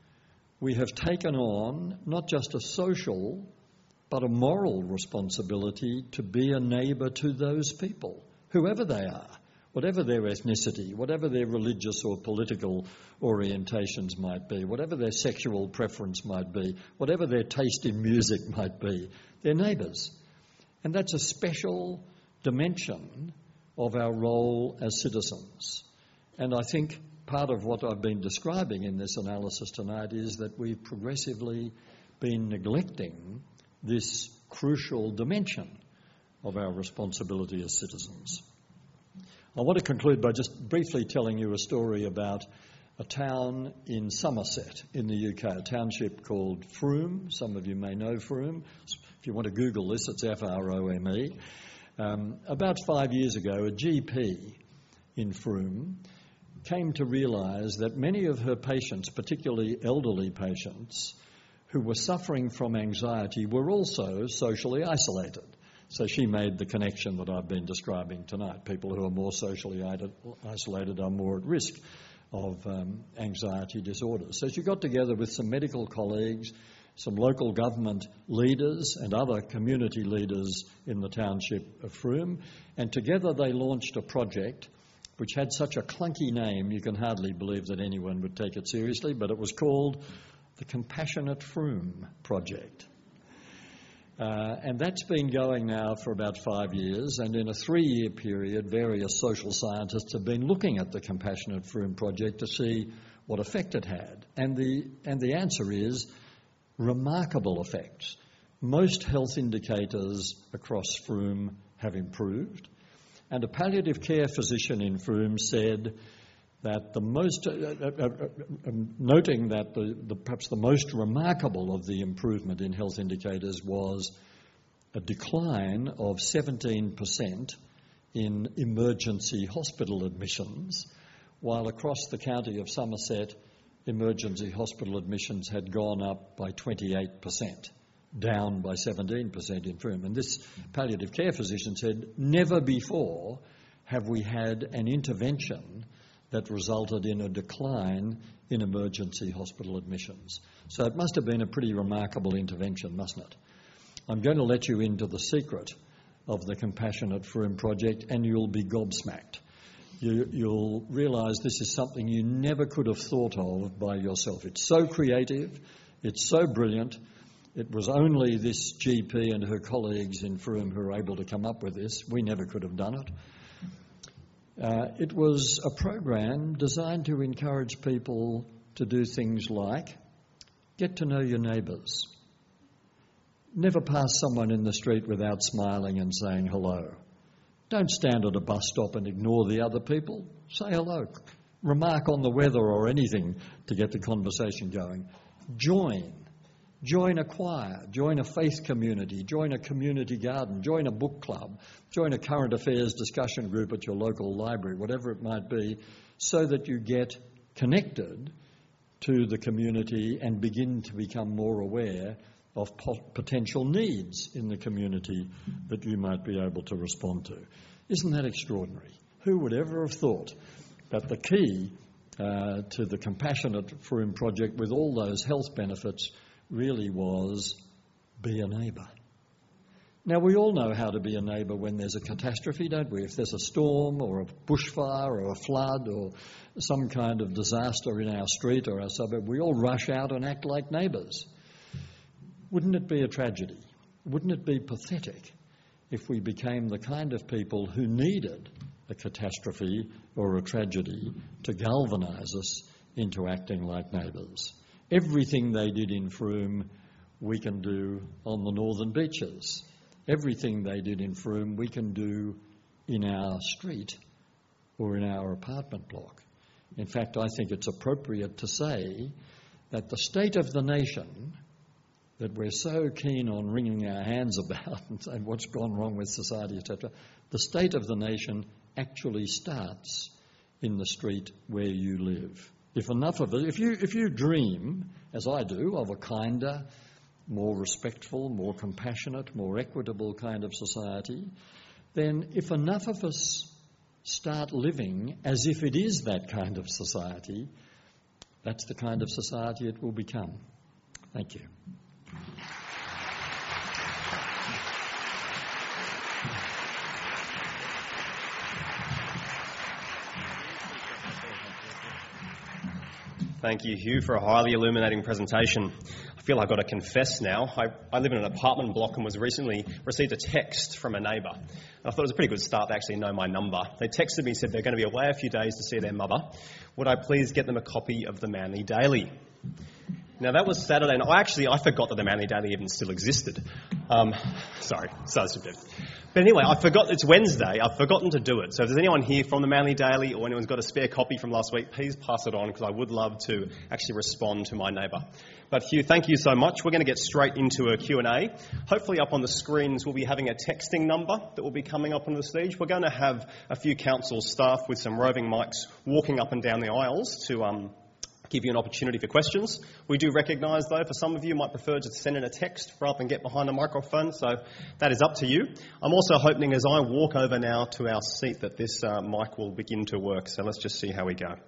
Speaker 4: we have taken on not just a social but a moral responsibility to be a neighbour to those people, whoever they are, whatever their ethnicity, whatever their religious or political orientations might be, whatever their sexual preference might be, whatever their taste in music might be, they're neighbours. And that's a special dimension of our role as citizens. And I think part of what I've been describing in this analysis tonight is that we've progressively been neglecting this crucial dimension of our responsibility as citizens. I want to conclude by just briefly telling you a story about a town in Somerset in the U K, a township called Frome. Some of you may know Frome. If you want to Google this, it's F R O M E. Um, about five years ago, a G P in Frome came to realise that many of her patients, particularly elderly patients, who were suffering from anxiety were also socially isolated. So she made the connection that I've been describing tonight. People who are more socially isolated are more at risk of um, anxiety disorders. So she got together with some medical colleagues, some local government leaders and other community leaders in the township of Frome, and together they launched a project which had such a clunky name you can hardly believe that anyone would take it seriously, but it was called the Compassionate Frome Project. Uh, and that's been going now for about five years, and in a three-year period, various social scientists have been looking at the Compassionate Frome Project to see what effect it had. And the, and the answer is remarkable effects. Most health indicators across Frome have improved, and a palliative care physician in Frome said that the most, uh, uh, uh, uh, noting that the, the, perhaps the most remarkable of the improvement in health indicators was a decline of seventeen percent in emergency hospital admissions, while across the county of Somerset emergency hospital admissions had gone up by twenty-eight percent, down by seventeen percent in Frome. And this palliative care physician said, never before have we had an intervention that resulted in a decline in emergency hospital admissions. So it must have been a pretty remarkable intervention, mustn't it? I'm going to let you into the secret of the Compassionate Frome project, and you'll be gobsmacked. You, you'll realise this is something you never could have thought of by yourself. It's so creative, it's so brilliant. It was only this G P and her colleagues in Frome who were able to come up with this. We never could have done it. Uh, it was a program designed to encourage people to do things like get to know your neighbours. Never pass someone in the street without smiling and saying hello. Don't stand at a bus stop and ignore the other people. Say hello. Remark on the weather or anything to get the conversation going. Join. Join a choir. Join a faith community. Join a community garden. Join a book club. Join a current affairs discussion group at your local library, whatever it might be, so that you get connected to the community and begin to become more aware of po- potential needs in the community that you might be able to respond to. Isn't that extraordinary? Who would ever have thought that the key uh, to the Compassionate Frome project with all those health benefits really was be a neighbour? Now, we all know how to be a neighbour when there's a catastrophe, don't we? If there's a storm or a bushfire or a flood or some kind of disaster in our street or our suburb, we all rush out and act like neighbours. Wouldn't it be a tragedy? Wouldn't it be pathetic if we became the kind of people who needed a catastrophe or a tragedy to galvanise us into acting like neighbours? Everything they did in Frome, we can do on the northern beaches. Everything they did in Frome, we can do in our street or in our apartment block. In fact, I think it's appropriate to say that the state of the nation that we're so keen on wringing our hands about and saying what's gone wrong with society, et cetera, the state of the nation actually starts in the street where you live. If enough of it, if you if you dream, as I do, of a kinder, more respectful, more compassionate, more equitable kind of society, then if enough of us start living as if it is that kind of society, that's the kind of society it will become. Thank you.
Speaker 2: Thank you, Hugh, for a highly illuminating presentation. I feel I've got to confess now. I, I live in an apartment block and was recently received a text from a neighbour. And I thought it was a pretty good start to actually know my number. They texted me and said they're going to be away a few days to see their mother. Would I please get them a copy of the Manly Daily? Now, that was Saturday, and I actually, I forgot that the Manly Daily even still existed. Um, sorry, so subjective. But anyway, I forgot, it's Wednesday, I've forgotten to do it. So if there's anyone here from the Manly Daily or anyone's got a spare copy from last week, please pass it on, because I would love to actually respond to my neighbour. But Hugh, thank you so much. We're going to get straight into a Q and A. Hopefully up on the screens we'll be having a texting number that will be coming up on the stage. We're going to have a few council staff with some roving mics walking up and down the aisles to um, give you an opportunity for questions. We do recognise, though, for some of you might prefer to send in a text rather than get behind a microphone, so that is up to you. I'm also hoping as I walk over now to our seat that this uh, mic will begin to work, so let's just see how we go.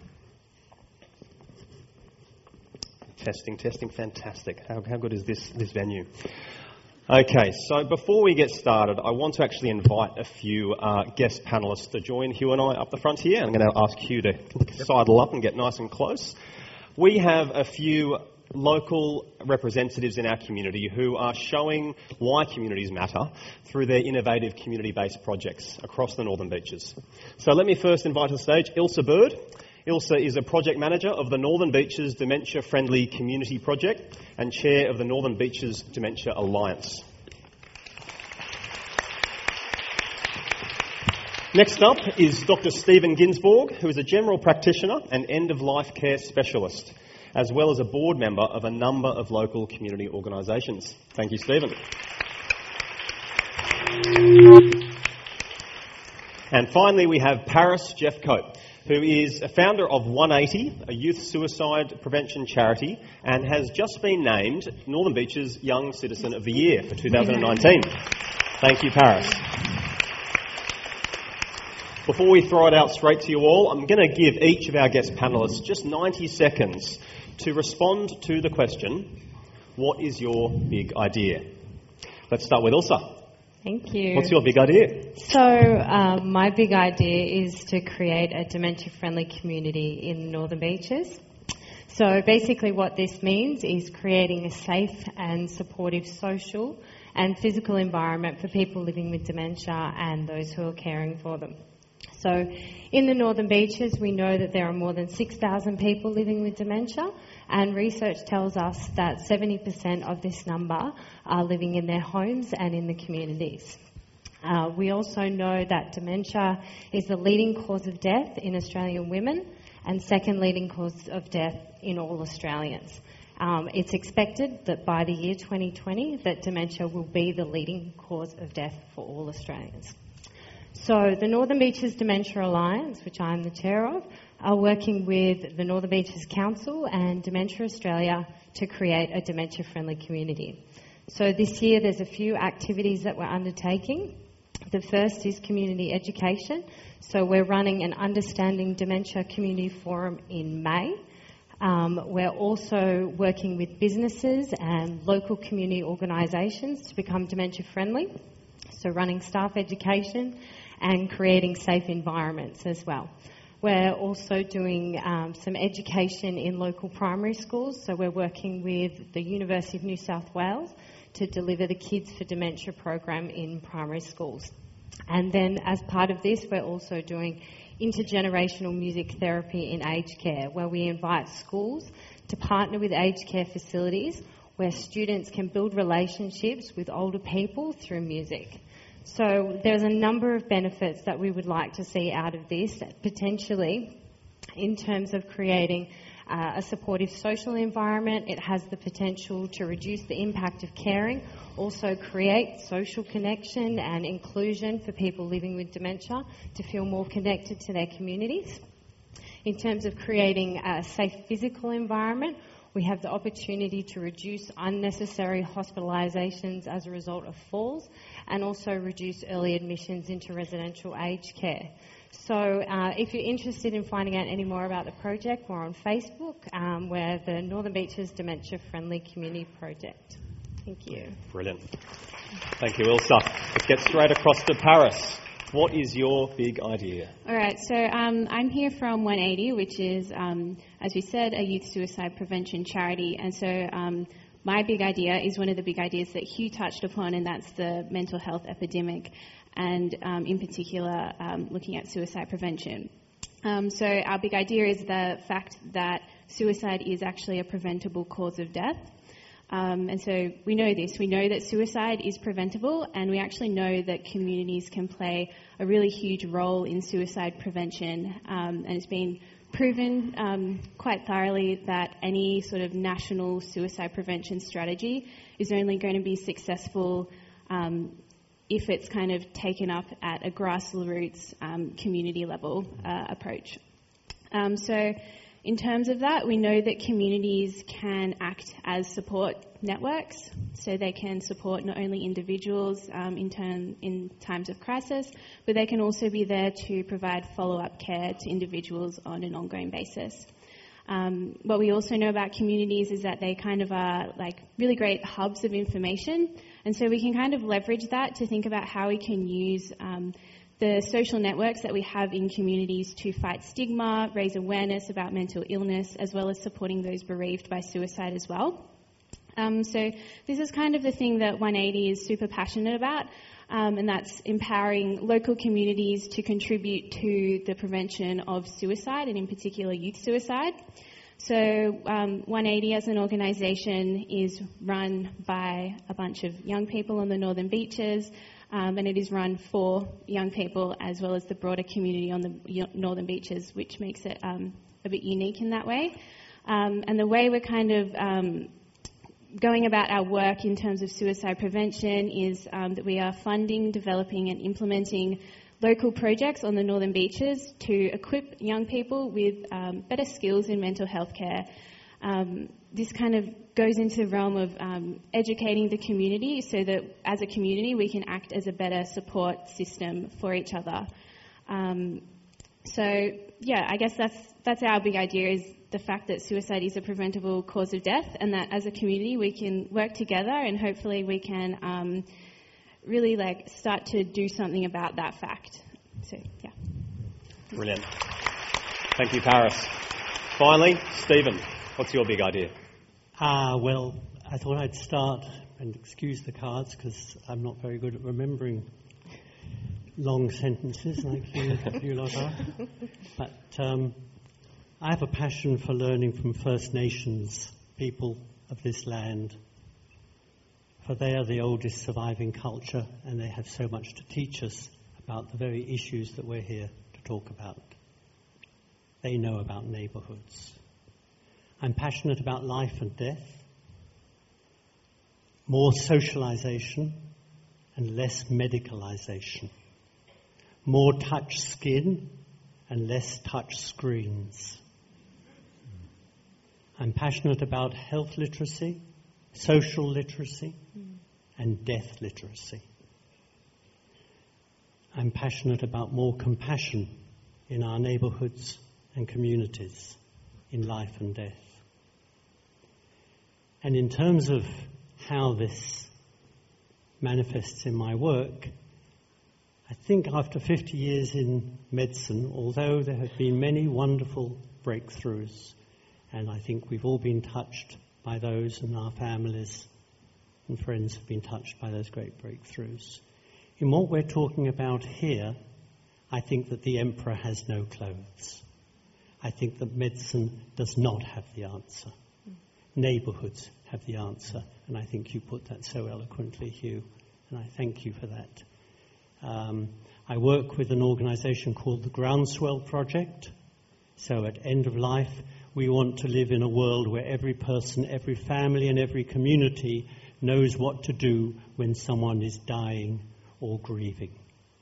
Speaker 2: Testing, testing, fantastic. How, how good is this, this venue? Okay, so before we get started, I want to actually invite a few uh, guest panellists to join Hugh and I up the front here. I'm going to ask Hugh to sidle up and get nice and close. We have a few local representatives in our community who are showing why communities matter through their innovative community-based projects across the Northern Beaches. So let me first invite to the stage Ilse Bird. Ilse is a project manager of the Northern Beaches Dementia Friendly Community Project and chair of the Northern Beaches Dementia Alliance. Next up is Doctor Stephen Ginsborg, who is a general practitioner and end-of-life care specialist, as well as a board member of a number of local community organisations. Thank you, Stephen. And finally, we have Paris Jeffcoat, who is a founder of one eighty, a youth suicide prevention charity, and has just been named Northern Beaches Young Citizen of the Year for two thousand nineteen. Thank you, Paris. Before we throw it out straight to you all, I'm going to give each of our guest panellists just ninety seconds to respond to the question, what is your big idea? Let's start with Ilsa.
Speaker 5: Thank you.
Speaker 2: What's your big idea?
Speaker 5: So, um, my big idea is to create a dementia-friendly community in Northern Beaches. So, basically what this means is creating a safe and supportive social and physical environment for people living with dementia and those who are caring for them. So, in the Northern Beaches, we know that there are more than six thousand people living with dementia, and research tells us that seventy percent of this number are living in their homes and in the communities. Uh, we also know that dementia is the leading cause of death in Australian women and second leading cause of death in all Australians. Um, it's expected that by the year twenty twenty that dementia will be the leading cause of death for all Australians. So the Northern Beaches Dementia Alliance, which I'm the chair of, are working with the Northern Beaches Council and Dementia Australia to create a dementia-friendly community. So this year there's a few activities that we're undertaking. The first is community education. So we're running an Understanding Dementia Community Forum in May. Um, we're also working with businesses and local community organisations to become dementia-friendly. So running staff education and creating safe environments as well. We're also doing um, some education in local primary schools. So we're working with the University of New South Wales to deliver the Kids for Dementia program in primary schools. And then as part of this, we're also doing intergenerational music therapy in aged care, where we invite schools to partner with aged care facilities where students can build relationships with older people through music. So there's a number of benefits that we would like to see out of this, potentially in terms of creating uh, a supportive social environment. It has the potential to reduce the impact of caring, also create social connection and inclusion for people living with dementia to feel more connected to their communities. In terms of creating a safe physical environment, we have the opportunity to reduce unnecessary hospitalisations as a result of falls and also reduce early admissions into residential aged care. So uh, if you're interested in finding out any more about the project, we're on Facebook. Um, we're the Northern Beaches Dementia Friendly Community Project. Thank you.
Speaker 2: Brilliant. Thank you, Ilsa. Let's get straight across to Paris. What is your big idea?
Speaker 6: All right, so um, I'm here from one eighty, which is, um, as we said, a youth suicide prevention charity. And so um, my big idea is one of the big ideas that Hugh touched upon, and that's the mental health epidemic, and um, in particular, um, looking at suicide prevention. Um, so our big idea is the fact that suicide is actually a preventable cause of death. Um, and so we know this. We know that suicide is preventable, and we actually know that communities can play a really huge role in suicide prevention. Um, and it's been proven um, quite thoroughly that any sort of national suicide prevention strategy is only going to be successful um, if it's kind of taken up at a grassroots um, community level uh, approach. Um, so in terms of that, we know that communities can act as support networks, so they can support not only individuals um, in, turn, in times of crisis, but they can also be there to provide follow-up care to individuals on an ongoing basis. Um, what we also know about communities is that they kind of are like really great hubs of information, and so we can kind of leverage that to think about how we can use um, the social networks that we have in communities to fight stigma, raise awareness about mental illness, as well as supporting those bereaved by suicide as well. Um, so this is kind of the thing that one eighty is super passionate about, um, and that's empowering local communities to contribute to the prevention of suicide, and in particular youth suicide. So um, one eighty as an organisation is run by a bunch of young people on the Northern Beaches, Um, and it is run for young people as well as the broader community on the Northern Beaches, which makes it um, a bit unique in that way. Um, and the way we're kind of um, going about our work in terms of suicide prevention is um, that we are funding, developing and implementing local projects on the Northern Beaches to equip young people with um, better skills in mental health care. Um, this kind of goes into the realm of um, educating the community so that as a community we can act as a better support system for each other. Um, so yeah, I guess that's that's our big idea, is the fact that suicide is a preventable cause of death, and that as a community we can work together and hopefully we can um, really like start to do something about that fact. So yeah.
Speaker 2: Brilliant. Thank you, Paris. Finally, Stephen, what's your big idea?
Speaker 7: Ah, uh, well, I thought I'd start, and excuse the cards because I'm not very good at remembering long sentences like you, you lot are. But um, I have a passion for learning from First Nations people of this land, for they are the oldest surviving culture and they have so much to teach us about the very issues that we're here to talk about. They know about neighbourhoods. I'm passionate about life and death, more socialisation and less medicalisation, more touch skin and less touch screens. I'm passionate about health literacy, social literacy, and death literacy. I'm passionate about more compassion in our neighbourhoods and communities, in life and death. And in terms of how this manifests in my work, I think after fifty years in medicine, although there have been many wonderful breakthroughs, and I think we've all been touched by those, and our families and friends have been touched by those great breakthroughs. In what we're talking about here, I think that the emperor has no clothes. I think that medicine does not have the answer. Neighbourhoods have the answer, and I think you put that so eloquently, Hugh, and I thank you for that. Um, I work with an organisation called the Groundswell Project. So at end of life, we want to live in a world where every person, every family and every community knows what to do when someone is dying or grieving.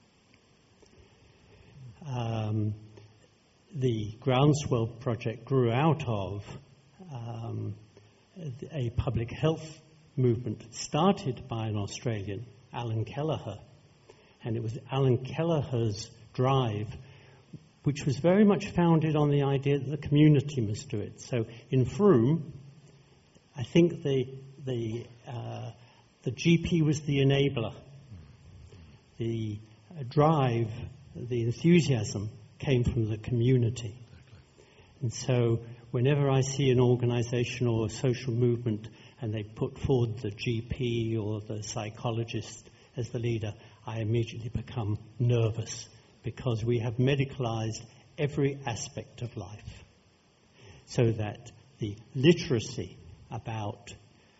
Speaker 7: Um, the Groundswell Project grew out of um, a public health movement started by an Australian, Alan Kelleher. And it was Alan Kelleher's drive, which was very much founded on the idea that the community must do it. So in Frome, I think the the uh, the G P was the enabler. The uh, drive, the enthusiasm came from the community. And so whenever I see an organisation or a social movement and they put forward the G P or the psychologist as the leader, I immediately become nervous, because we have medicalised every aspect of life, so that the literacy about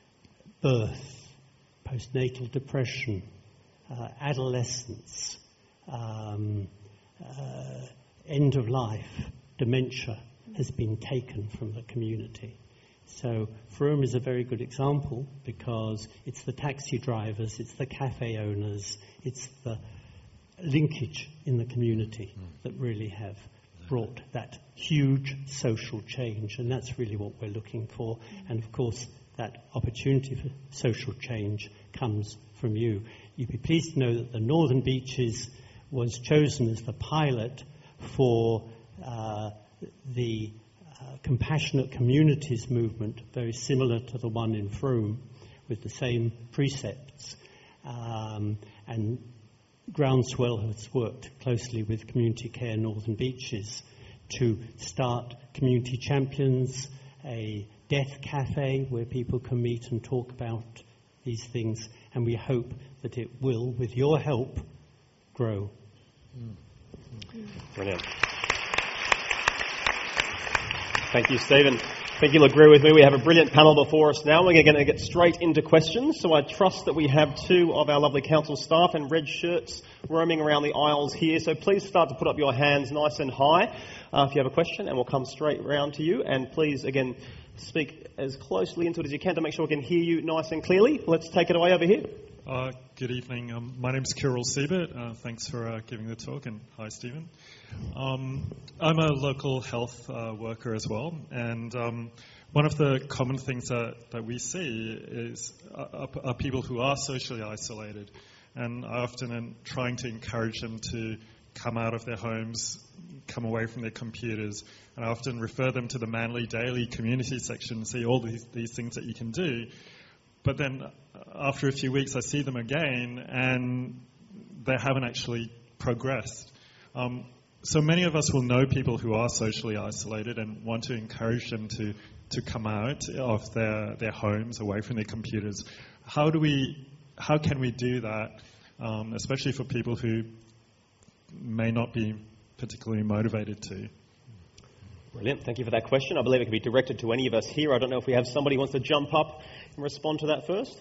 Speaker 7: birth, postnatal depression, uh, adolescence, um, uh, end of life, dementia has been taken from the community. So Frome is a very good example, because it's the taxi drivers, it's the cafe owners, it's the linkage in the community mm. that really have brought that huge social change, and that's really what we're looking for. And of course that opportunity for social change comes from you. You'd be pleased to know that the Northern Beaches was chosen as the pilot for uh, the uh, Compassionate Communities movement, very similar to the one in Frome, with the same precepts. Um, and Groundswell has worked closely with Community Care Northern Beaches to start Community Champions, a death cafe where people can meet and talk about these things, and we hope that it will, with your help, grow.
Speaker 2: Brilliant. Thank you, Stephen. I think you'll agree with me. We have a brilliant panel before us now. We're going to get straight into questions. So I trust that we have two of our lovely council staff in red shirts roaming around the aisles here. So please start to put up your hands nice and high uh, if you have a question, and we'll come straight round to you. And please, again, speak as closely into it as you can to make sure we can hear you nice and clearly. Let's take it away over here.
Speaker 8: Uh, good evening. Um, my name's Kirill Siebert. Uh, thanks for uh, giving the talk, and hi, Stephen. Um, I'm a local health uh, worker as well, and um, one of the common things that, that we see is uh, are people who are socially isolated, and I often am trying to encourage them to come out of their homes, come away from their computers, and I often refer them to the Manly Daily community section and see all these, these things that you can do. But then after a few weeks, I see them again, and they haven't actually progressed. Um, so many of us will know people who are socially isolated and want to encourage them to, to come out of their, their homes, away from their computers. How do we, how can we do that, um, especially for people who may not be particularly motivated to?
Speaker 2: Brilliant. Thank you for that question. I believe it can be directed to any of us here. I don't know if we have somebody who wants to jump up and respond to that first.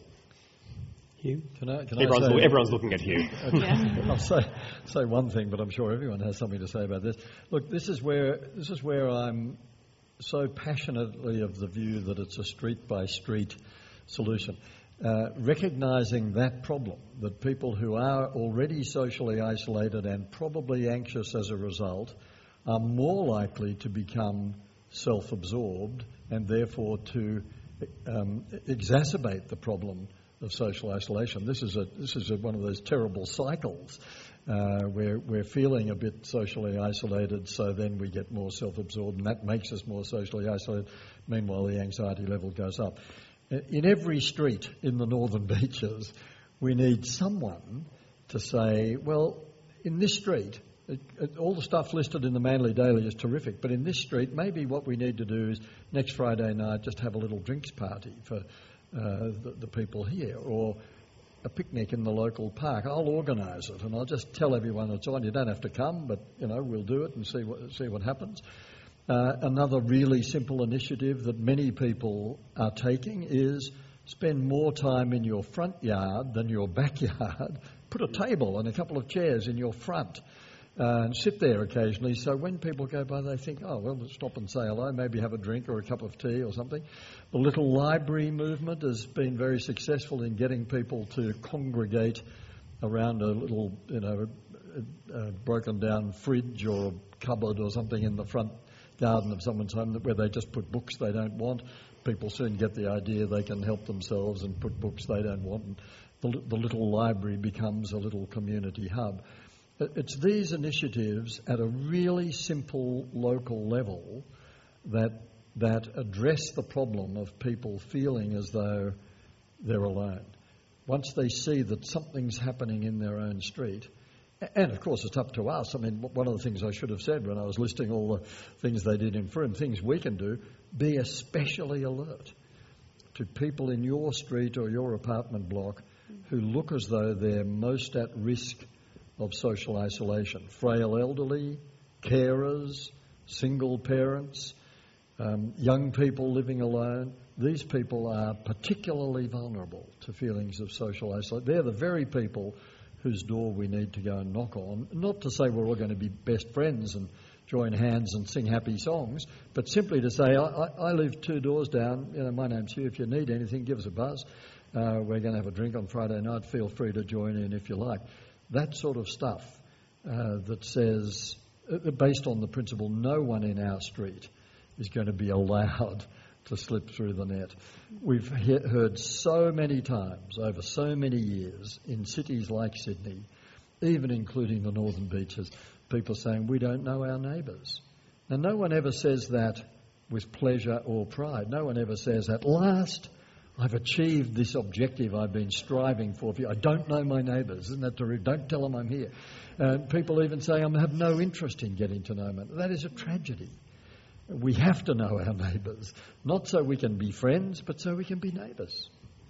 Speaker 7: Hugh?
Speaker 4: Can I, can
Speaker 2: everyone's,
Speaker 4: I say,
Speaker 2: everyone's looking at Hugh.
Speaker 4: Yeah. I'll say, say one thing, but I'm sure everyone has something to say about this. Look, this is where this is where I'm so passionately of the view that it's a street-by-street solution. Uh, recognising that problem, that people who are already socially isolated and probably anxious as a result are more likely to become self-absorbed and therefore to um, exacerbate the problem of social isolation. This is a this is a, one of those terrible cycles uh, where we're feeling a bit socially isolated, so then we get more self-absorbed, and that makes us more socially isolated. Meanwhile, the anxiety level goes up. In every street in the Northern Beaches, we need someone to say, well, in this street, It, it, all the stuff listed in the Manly Daily is terrific, but in this street, maybe what we need to do is next Friday night just have a little drinks party for uh, the, the people here, or a picnic in the local park. I'll organise it, and I'll just tell everyone it's on. You don't have to come, but you know we'll do it and see what see what happens. Uh, another really simple initiative that many people are taking is spend more time in your front yard than your backyard. Put a table and a couple of chairs in your front. Uh, and sit there occasionally, so when people go by they think, oh, well, let's stop and say hello, maybe have a drink or a cup of tea or something. The Little Library movement has been very successful in getting people to congregate around a little, you know, a, a broken down fridge or a cupboard or something in the front garden of someone's home where they just put books they don't want. People soon get the idea they can help themselves and put books they don't want, and the, the Little Library becomes a little community hub. It's these initiatives at a really simple local level that that address the problem of people feeling as though they're alone. Once they see that something's happening in their own street, and of course it's up to us. I mean, one of the things I should have said when I was listing all the things they did in Frome, things we can do, be especially alert to people in your street or your apartment block who look as though they're most at risk of social isolation. Frail elderly, carers, single parents, um, young people living alone. These people are particularly vulnerable to feelings of social isolation. They're the very people whose door we need to go and knock on. Not to say we're all going to be best friends and join hands and sing happy songs, but simply to say, I, I, I live two doors down, you know, my name's Hugh, if you need anything, give us a buzz. Uh, we're going to have a drink on Friday night, feel free to join in if you like. That sort of stuff uh, that says, uh, based on the principle no one in our street is going to be allowed to slip through the net. We've he- heard so many times over so many years in cities like Sydney, even including the Northern Beaches, people saying we don't know our neighbours. And no one ever says that with pleasure or pride. No one ever says, at last I've achieved this objective I've been striving for. I don't know my neighbours. Isn't that terrific? Don't tell them I'm here. Uh, people even say I have no interest in getting to know them. That is a tragedy. We have to know our neighbours, not so we can be friends, but so we can be neighbours.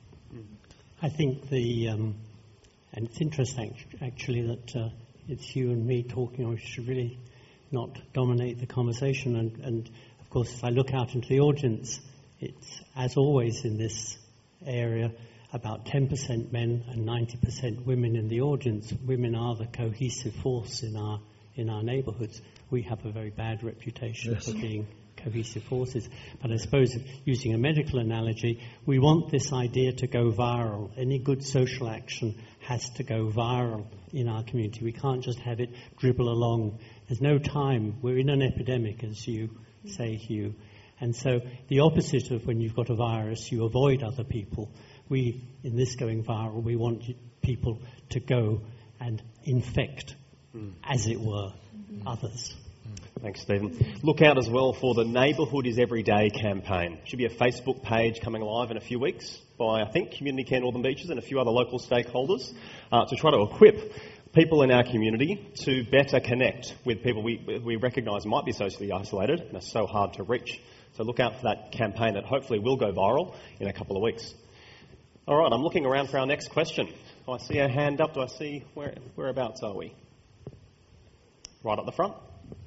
Speaker 7: I think the, um, and it's interesting actually that uh, it's you and me talking, we should really not dominate the conversation. And, and of course, if I look out into the audience, it's, as always in this area, about ten percent men and ninety percent women in the audience. Women are the cohesive force in our in our neighbourhoods. We have a very bad reputation
Speaker 4: yes.
Speaker 7: for being cohesive forces. But I suppose, using a medical analogy, we want this idea to go viral. Any good social action has to go viral in our community. We can't just have it dribble along. There's no time. We're in an epidemic, as you say, Hugh. And so the opposite of when you've got a virus, you avoid other people. We, in this going viral, we want people to go and infect, mm. as it were, mm-hmm. others.
Speaker 2: Thanks, Stephen. Look out as well for the Neighbourhood is Everyday campaign. Should be a Facebook page coming live in a few weeks by, I think, Community Care Northern Beaches and a few other local stakeholders uh, to try to equip people in our community to better connect with people we, we recognise might be socially isolated and are so hard to reach. So look out for that campaign that hopefully will go viral in a couple of weeks. All right, I'm looking around for our next question. Do I see a hand up? Do I see where whereabouts are we? Right up the front.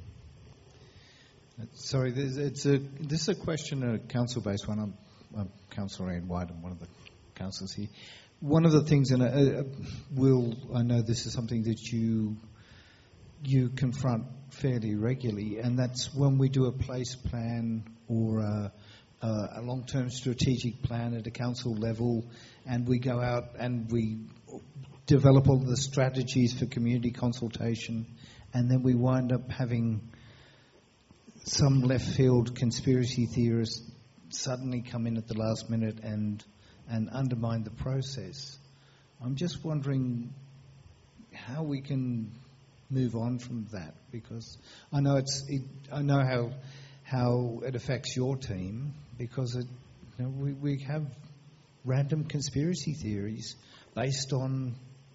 Speaker 9: Sorry, this, it's a, this is a question, a council-based one. I'm, I'm Councillor Ian White. I'm one of the councillors here. One of the things, and uh, Will, I know this is something that you you confront fairly regularly, and that's when we do a place plan or a, a long-term strategic plan at a council level, and we go out and we develop all the strategies for community consultation, and then we wind up having some left-field conspiracy theorists suddenly come in at the last minute and and undermine the process. I'm just wondering how we can move on from that, because I know it's it, I know how how it affects your team, because it, you know, we we have random conspiracy theories based on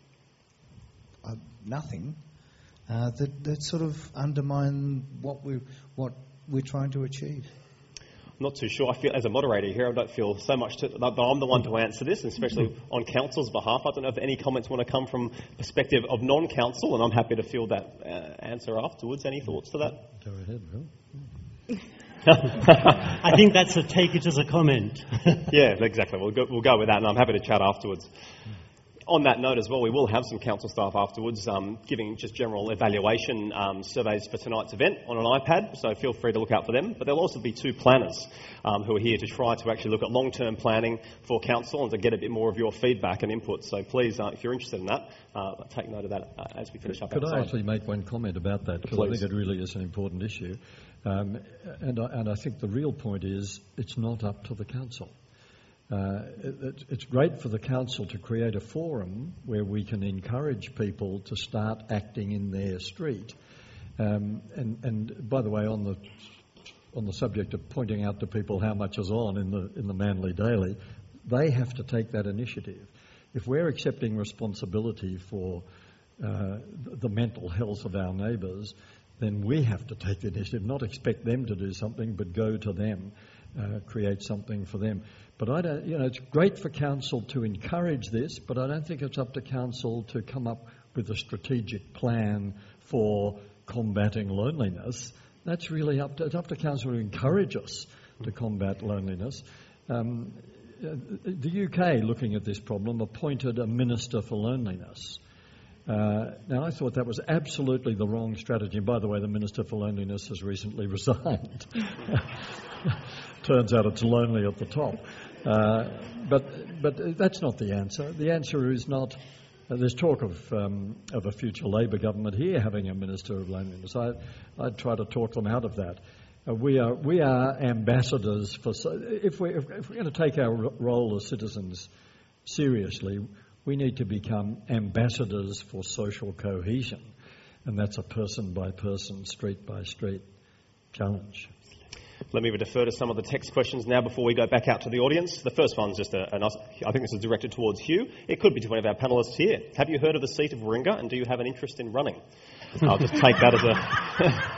Speaker 9: uh, nothing uh, that that sort of undermine what we what we're trying to achieve.
Speaker 2: I'm not too sure. I feel, as a moderator here, I don't feel so much to, but I'm the one to answer this, especially on council's behalf. I don't know if any comments want to come from the perspective of non-council, and I'm happy to field that uh, answer afterwards. Any thoughts to that?
Speaker 4: Go ahead, Bill.
Speaker 7: I think that's a take it as a comment.
Speaker 2: Yeah, exactly. We'll go, we'll go with that, and I'm happy to chat afterwards. On that note as well, we will have some council staff afterwards um, giving just general evaluation um, surveys for tonight's event on an iPad, so feel free to look out for them. But there'll also be two planners um, who are here to try to actually look at long-term planning for council and to get a bit more of your feedback and input. So please, uh, if you're interested in that, uh, take note of that uh, as we finish up
Speaker 4: Could
Speaker 2: outside.
Speaker 4: I actually make one comment about that? Because I think it really is an important issue. Um, and, I, and I think the real point is it's not up to the council. Uh, it, it's great for the council to create a forum where we can encourage people to start acting in their street. Um, and, and by the way, on the on the subject of pointing out to people how much is on in the in the Manly Daily, they have to take that initiative. If we're accepting responsibility for uh, the mental health of our neighbours, then we have to take the initiative, not expect them to do something, but go to them, uh, create something for them. But I don't, you know, it's great for council to encourage this, but I don't think it's up to council to come up with a strategic plan for combating loneliness. That's really up to, it's up to council to encourage us to combat loneliness. Um, the U K, looking at this problem, appointed a Minister for Loneliness. Uh, now, I thought that was absolutely the wrong strategy. And by the way, the Minister for Loneliness has recently resigned. Turns out it's lonely at the top. Uh, but but that's not the answer. The answer is not... Uh, there's talk of um, of a future Labor government here having a Minister of Loneliness. I, I'd try to talk them out of that. Uh, we are we are ambassadors for... So, if, we, if, if we're going to take our r- role as citizens seriously, we need to become ambassadors for social cohesion, and that's a person-by-person, street-by-street challenge.
Speaker 2: Let me defer to some of the text questions now before we go back out to the audience. The first one's just a, a nice, I think this is directed towards Hugh. It could be to one of our panellists here. Have you heard of the seat of Warringah, and do you have an interest in running? I'll just take that as a...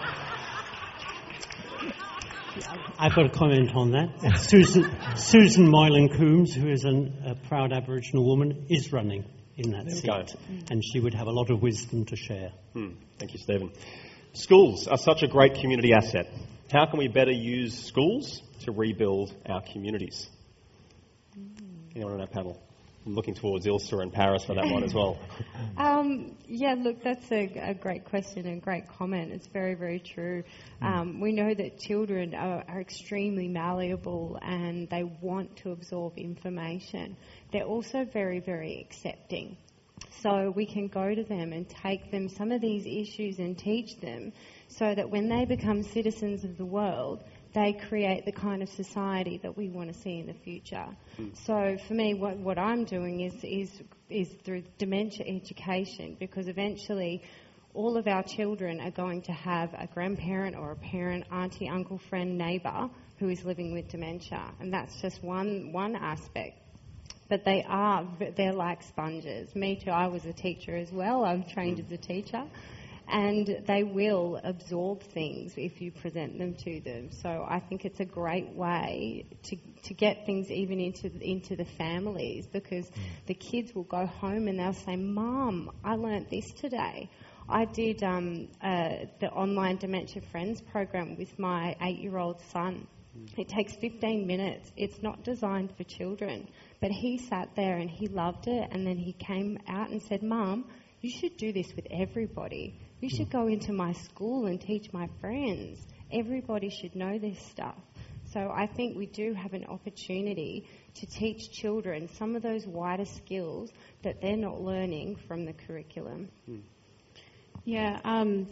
Speaker 7: I've got a comment on that. Susan, Susan Moylan Coombs, who is an, a proud Aboriginal woman, is running in that seat.
Speaker 2: Go.
Speaker 7: And she would have a lot of wisdom to share.
Speaker 2: Hmm. Thank you, Stephen. Schools are such a great community asset. How can we better use schools to rebuild our communities? Anyone on our panel? I'm looking towards Ilsa and Paris for that one as well.
Speaker 5: Um, yeah, look, that's a, a great question and great comment. It's very, very true. Um, we know that children are, are extremely malleable and they want to absorb information. They're also very, very accepting. So we can go to them and take them some of these issues and teach them so that when they become citizens of the world, they create the kind of society that we want to see in the future. Mm. So for me, what, what I'm doing is, is, is through dementia education, because eventually all of our children are going to have a grandparent or a parent, auntie, uncle, friend, neighbour who is living with dementia. And that's just one, one aspect. But they are, they're like sponges. Me too, I was a teacher as well. I'm trained mm. as a teacher. And they will absorb things if you present them to them. So I think it's a great way to to get things even into into the families, because mm. the kids will go home and they'll say, "Mum, I learnt this today. I did um, uh, the online Dementia Friends program with my eight-year-old son. Mm. It takes fifteen minutes. It's not designed for children, but he sat there and he loved it. And then he came out and said, "Mum, you should do this with everybody. You should go into my school and teach my friends. Everybody should know this stuff." So I think we do have an opportunity to teach children some of those wider skills that they're not learning from the curriculum.
Speaker 6: Hmm. Yeah, um,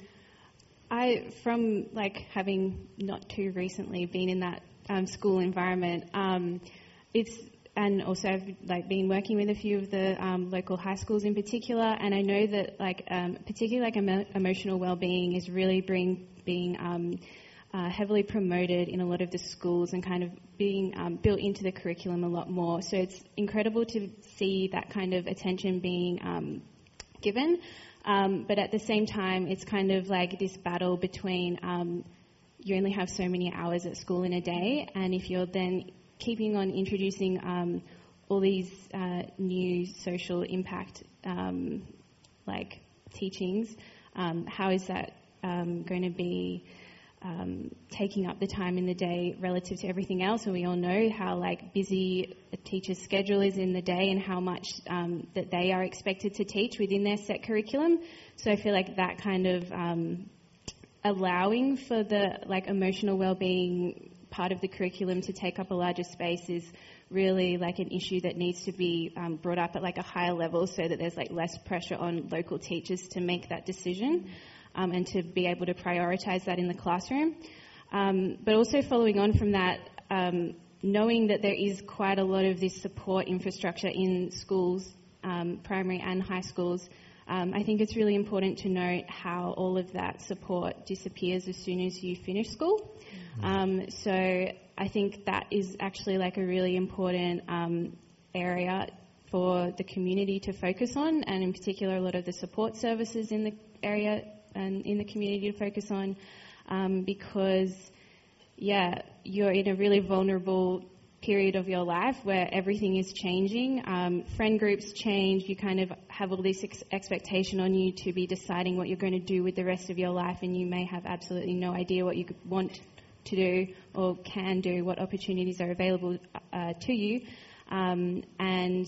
Speaker 6: I, from like having not too recently been in that um, school environment, um, it's and also I've like been working with a few of the um, local high schools in particular, and I know that like um, particularly like emo- emotional well-being is really bring, being um, uh, heavily promoted in a lot of the schools and kind of being um, built into the curriculum a lot more. So it's incredible to see that kind of attention being um, given, um, but at the same time it's kind of like this battle between um, you only have so many hours at school in a day, and if you're then keeping on introducing um, all these uh, new social impact um, like teachings, um, how is that um, going to be um, taking up the time in the day relative to everything else? And we all know how like busy a teacher's schedule is in the day and how much um, that they are expected to teach within their set curriculum. So I feel like that kind of um, allowing for the like emotional well-being part of the curriculum to take up a larger space is really like an issue that needs to be um, brought up at like a higher level, so that there's like less pressure on local teachers to make that decision um, and to be able to prioritise that in the classroom. Um, but also following on from that, um, knowing that there is quite a lot of this support infrastructure in schools, um, primary and high schools, um, I think it's really important to note how all of that support disappears as soon as you finish school. Um, so I think that is actually like a really important um, area for the community to focus on, and in particular a lot of the support services in the area and in the community to focus on, um, because, yeah, you're in a really vulnerable period of your life where everything is changing. Um, friend groups change. You kind of have all this ex- expectation on you to be deciding what you're going to do with the rest of your life, and you may have absolutely no idea what you want to do or can do, what opportunities are available uh, to you, um, and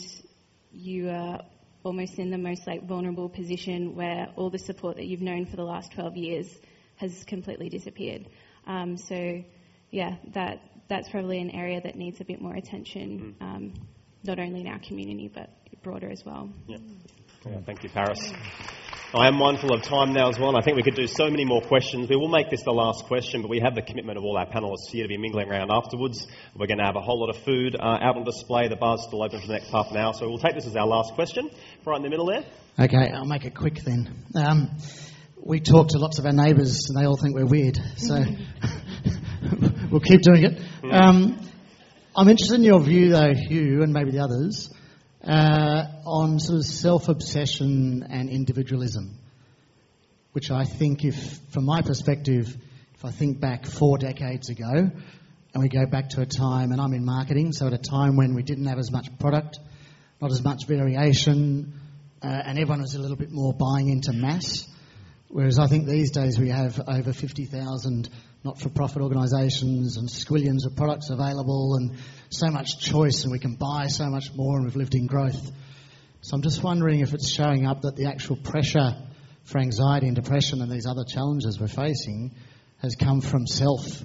Speaker 6: you are almost in the most like vulnerable position where all the support that you've known for the last twelve years has completely disappeared. Um, so yeah, that that's probably an area that needs a bit more attention, mm. um, not only in our community but broader as well.
Speaker 2: Yeah. Yeah, thank you, Paris. I am mindful of time now as well, and I think we could do so many more questions. We will make this the last question, but we have the commitment of all our panellists here to be mingling around afterwards. We're going to have a whole lot of food uh, out on display. The bar's still open for the next half an hour, so we'll take this as our last question. Right in the middle there.
Speaker 10: Okay, I'll make it quick then. Um, we talk to lots of our neighbours, and they all think we're weird, so we'll keep doing it. Um, I'm interested in your view, though, Hugh, and maybe the others, Uh, on sort of self-obsession and individualism, which I think, if, from my perspective, if I think back four decades ago, and we go back to a time, and I'm in marketing, so at a time when we didn't have as much product, not as much variation, uh, and everyone was a little bit more buying into mass, Whereas I think these days we have over fifty thousand not-for-profit organisations and squillions of products available and so much choice, and we can buy so much more, and we've lived in growth. So I'm just wondering if it's showing up that the actual pressure for anxiety and depression and these other challenges we're facing has come from self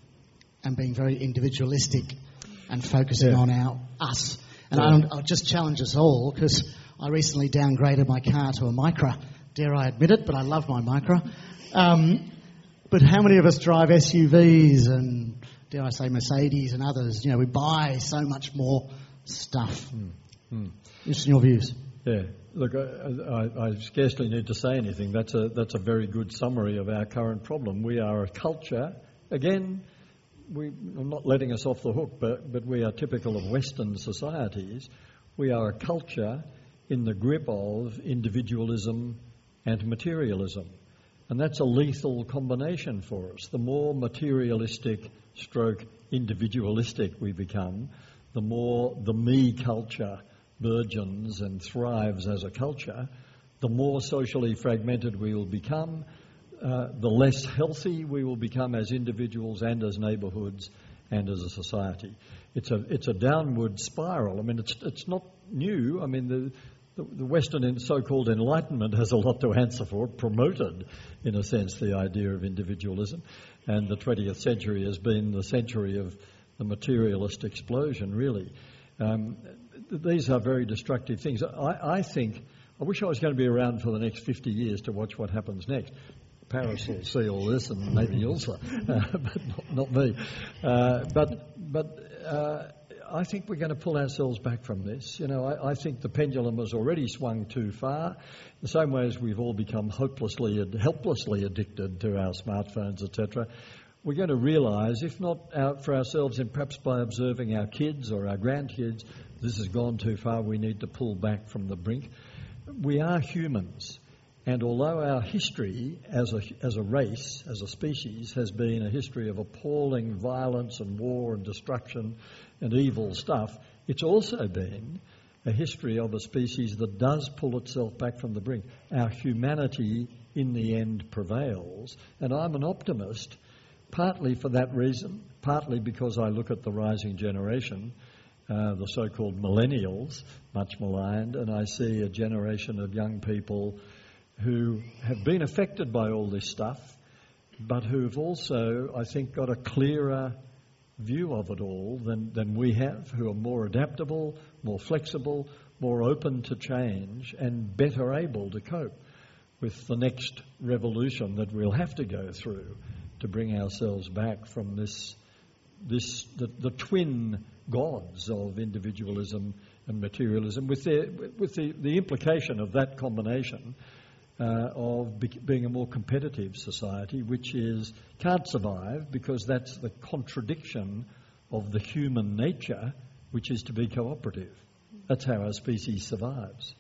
Speaker 10: and being very individualistic and focusing yeah. on our us. And yeah. I'll, I'll just challenge us all, because I recently downgraded my car to a Micra. Dare I admit it, but I love my Micra. Um, but how many of us drive S U Vs and, dare I say, Mercedes and others? You know, we buy so much more stuff. Mm. Mm. Just in your views.
Speaker 4: Yeah. Look, I, I, I scarcely need to say anything. That's a that's a very good summary of our current problem. We are a culture, again, we, I'm not letting us off the hook, but, but we are typical of Western societies. We are a culture in the grip of individualism and materialism. And that's a lethal combination for us. The more materialistic stroke individualistic we become, the more the me culture burgeons and thrives as a culture, the more socially fragmented we will become, uh, the less healthy we will become as individuals and as neighbourhoods and as a society. It's a it's a downward spiral. I mean, it's it's not new. I mean, the the, the Western so-called Enlightenment has a lot to answer for. It promoted, in a sense, the idea of individualism, and the twentieth century has been the century of the materialist explosion, really. Um, these are very destructive things. I, I think, I wish I was going to be around for the next fifty years to watch what happens next. Paris will see all this, and maybe Ilsa, uh, but not, not me. Uh, but but uh, I think we're going to pull ourselves back from this. You know, I, I think the pendulum has already swung too far. The same way as we've all become hopelessly and helplessly addicted to our smartphones, et cetera. We're going to realise, if not out for ourselves, and perhaps by observing our kids or our grandkids, this has gone too far. We need to pull back from the brink. We are humans. And although our history as a, as a race, as a species, has been a history of appalling violence and war and destruction and evil stuff, it's also been a history of a species that does pull itself back from the brink. Our humanity, in the end, prevails. And I'm an optimist, partly for that reason, partly because I look at the rising generation, uh, the so-called millennials, much maligned, and I see a generation of young people who have been affected by all this stuff, but who've also, I think, got a clearer view of it all than, than we have, who are more adaptable, more flexible, more open to change, and better able to cope with the next revolution that we'll have to go through to bring ourselves back from this, this the, the twin gods of individualism and materialism, with, their, with the, the implication of that combination Uh, of be- being a more competitive society, which is can't survive because that's the contradiction of the human nature, which is to be cooperative. That's how our species survives.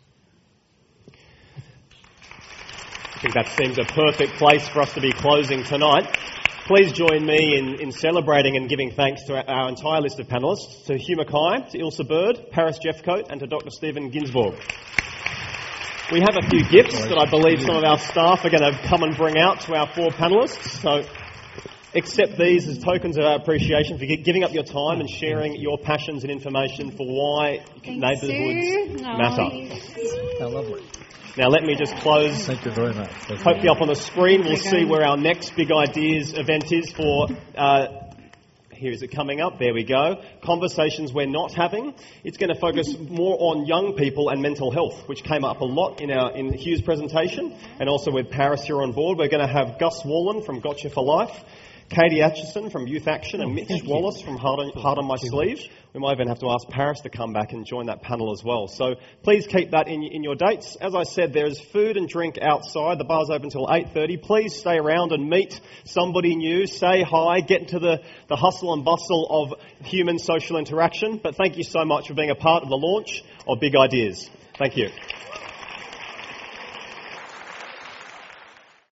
Speaker 2: I think that seems a perfect place for us to be closing tonight. Please join me in, in celebrating and giving thanks to our, our entire list of panellists, to Hugh Mackay, to Ilsa Bird, Paris Jeffcoat, and to Doctor Stephen Ginsburg. We have a few gifts that I believe some of our staff are going to come and bring out to our four panellists. So accept these as tokens of our appreciation for giving up your time and sharing your passions and information for why
Speaker 6: Thanks,
Speaker 2: neighbourhoods
Speaker 6: Sue.
Speaker 2: matter.
Speaker 6: Oh,
Speaker 4: How lovely.
Speaker 2: Now let me just close.
Speaker 4: Thank you very much. That's
Speaker 2: Hopefully up on the screen we'll see where our next Big Ideas event is for... Uh, Here is it coming up. There we go. Conversations we're not having. It's going to focus more on young people and mental health, which came up a lot in our in Hugh's presentation, and also with Paris here on board. We're going to have Gus Wallen from Gotcha for Life, Katie Atchison from Youth Action, and Mitch Wallace from Heart on, Heart on My Sleeve. We might even have to ask Paris to come back and join that panel as well. So please keep that in, in your dates. As I said, there is food and drink outside. The bar's open until eight thirty. Please stay around and meet somebody new. Say hi. Get into the, the hustle and bustle of human social interaction. But thank you so much for being a part of the launch of Big Ideas. Thank you.